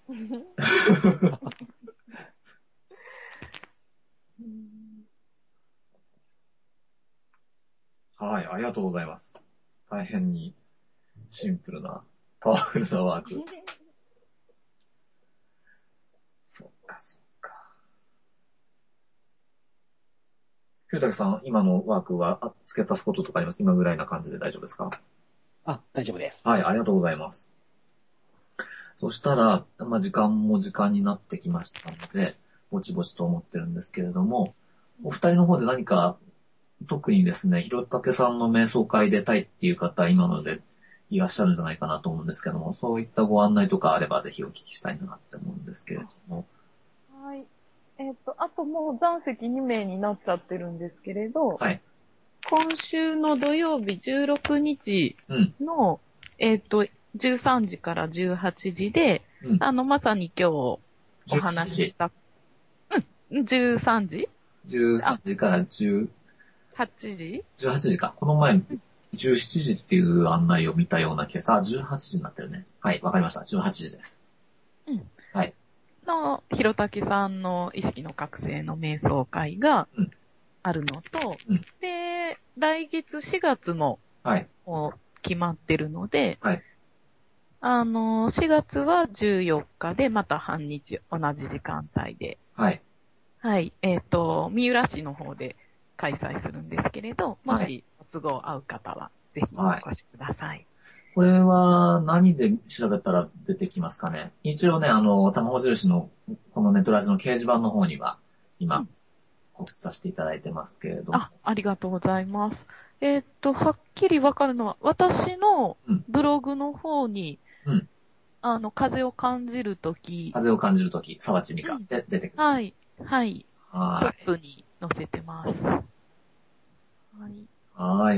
はい、ありがとうございます。大変にシンプルな、パワフルなワーク。そっか、そっか。ひゅうたけさん、今のワークは付け足すこととかあります？今ぐらいな感じで大丈夫ですか？ 大丈夫です。 はい、ありがとうございます。そしたら、時間も時間になってきましたので、ぼちぼちと思ってるんですけれども、お二人の方で何か、特にですね、ひろたけさんの瞑想会出たいっていう方、今のでいらっしゃるんじゃないかなと思うんですけども、そういったご案内とかあればぜひお聞きしたいなって思うんですけれども。 はい。あともう残席2名になっちゃってるんですけれど、 はい。 今週の土曜日16日の、13時から18時で、まさに今日お話しした、13時 ?13 時から18時 ?18 時か。この前、17時っていう案内を見たような今朝、18時になってるね。はい、わかりました。18時です。はい。 の、ひろたけさんの意識の覚醒の瞑想会があるのと、で、来月4月も、決まってるので、4月は14日で、また半日同じ時間帯で、はい、三浦市の方で開催するんですけれど、もしご都合合う方は、ぜひお越しください。 これは何で調べたら出てきますかね？一応ね、卵印のこのネットラジの掲示板の方には今、告知させていただいてますけれども。 ありがとうございます。はっきりわかるのは、私のブログの方に、風を感じるとき。 風を感じるとき、沢地美香って出てくる。 はい。はい。トップに載せてます。 はい。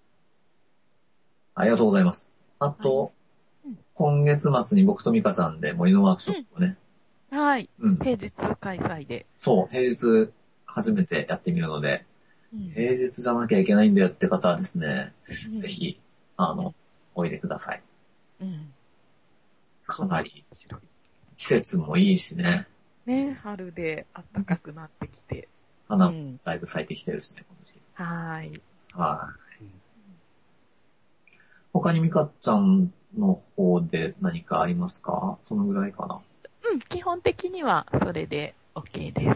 ありがとうございます。あと、今月末に僕と美香ちゃんで森のワークショップをね。 はい。平日開催で。 そう、平日初めてやってみるので、平日じゃなきゃいけないんだよって方はですね、ぜひ、おいでください。かなり、季節もいいしね。 ね、春で暖かくなってきて。 花もだいぶ咲いてきてるしね、この時期。 はい。 はい。他に美香ちゃんの方で何かありますか？そのぐらいかな。 基本的にはそれで OK です。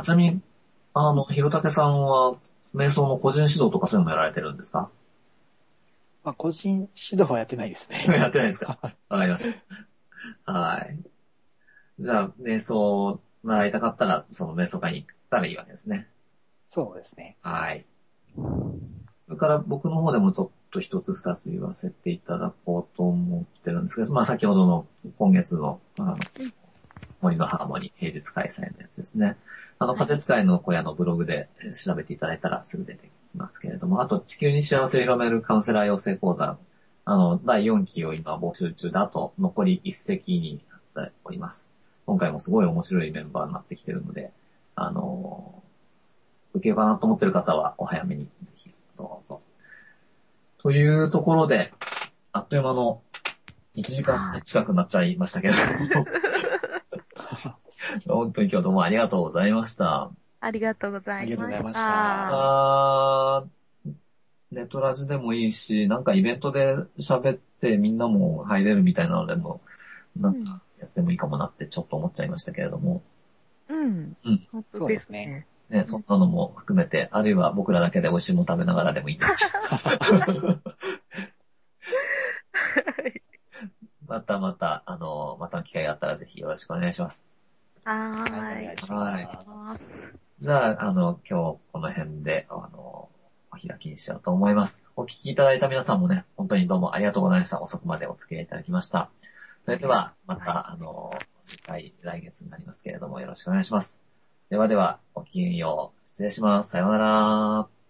ちなみに、ひろたけさんは、瞑想の個人指導とかそういうのもやられてるんですか？ 個人指導はやってないですね。 やってないですか？わかりました。はい。じゃあ、瞑想を習いたかったら、その瞑想会に行ったらいいわけですね。 そうですね。 はい。それから僕の方でもちょっと一つ二つ言わせていただこうと思ってるんですけど、先ほどの今月の、森のハーモニー平日開催のやつですね。風使いの小屋のブログで調べていただいたらすぐ出てきますけれども、あと地球に幸せを広めるカウンセラー養成講座、第4期を今募集中で、あと残り1席になっております。今回もすごい面白いメンバーになってきてるので、受けようかなと思ってる方はお早めにぜひどうぞ。というところで、あっという間の1時間近くなっちゃいましたけれども、本当に今日どうもありがとうございました。 ありがとうございました。 ありがとうございました。 ネトラジでもいいし、なんかイベントで喋ってみんなも入れるみたいなのでも、なんかやってもいいかもなってちょっと思っちゃいましたけれども。 そうですね。 ね、そんなのも含めて、あるいは僕らだけで美味しいもの食べながらでもいいんですけど。 また、またの機会があったらぜひよろしくお願いします。 ははい、お願いします。 じゃあ、今日この辺で、お開きにしようと思います。お聞きいただいた皆さんもね、本当にどうもありがとうございました。遅くまでお付き合いいただきました。それでは、また、次回、来月になりますけれども、よろしくお願いします。ではでは、ごきげんよう。失礼します。さようなら。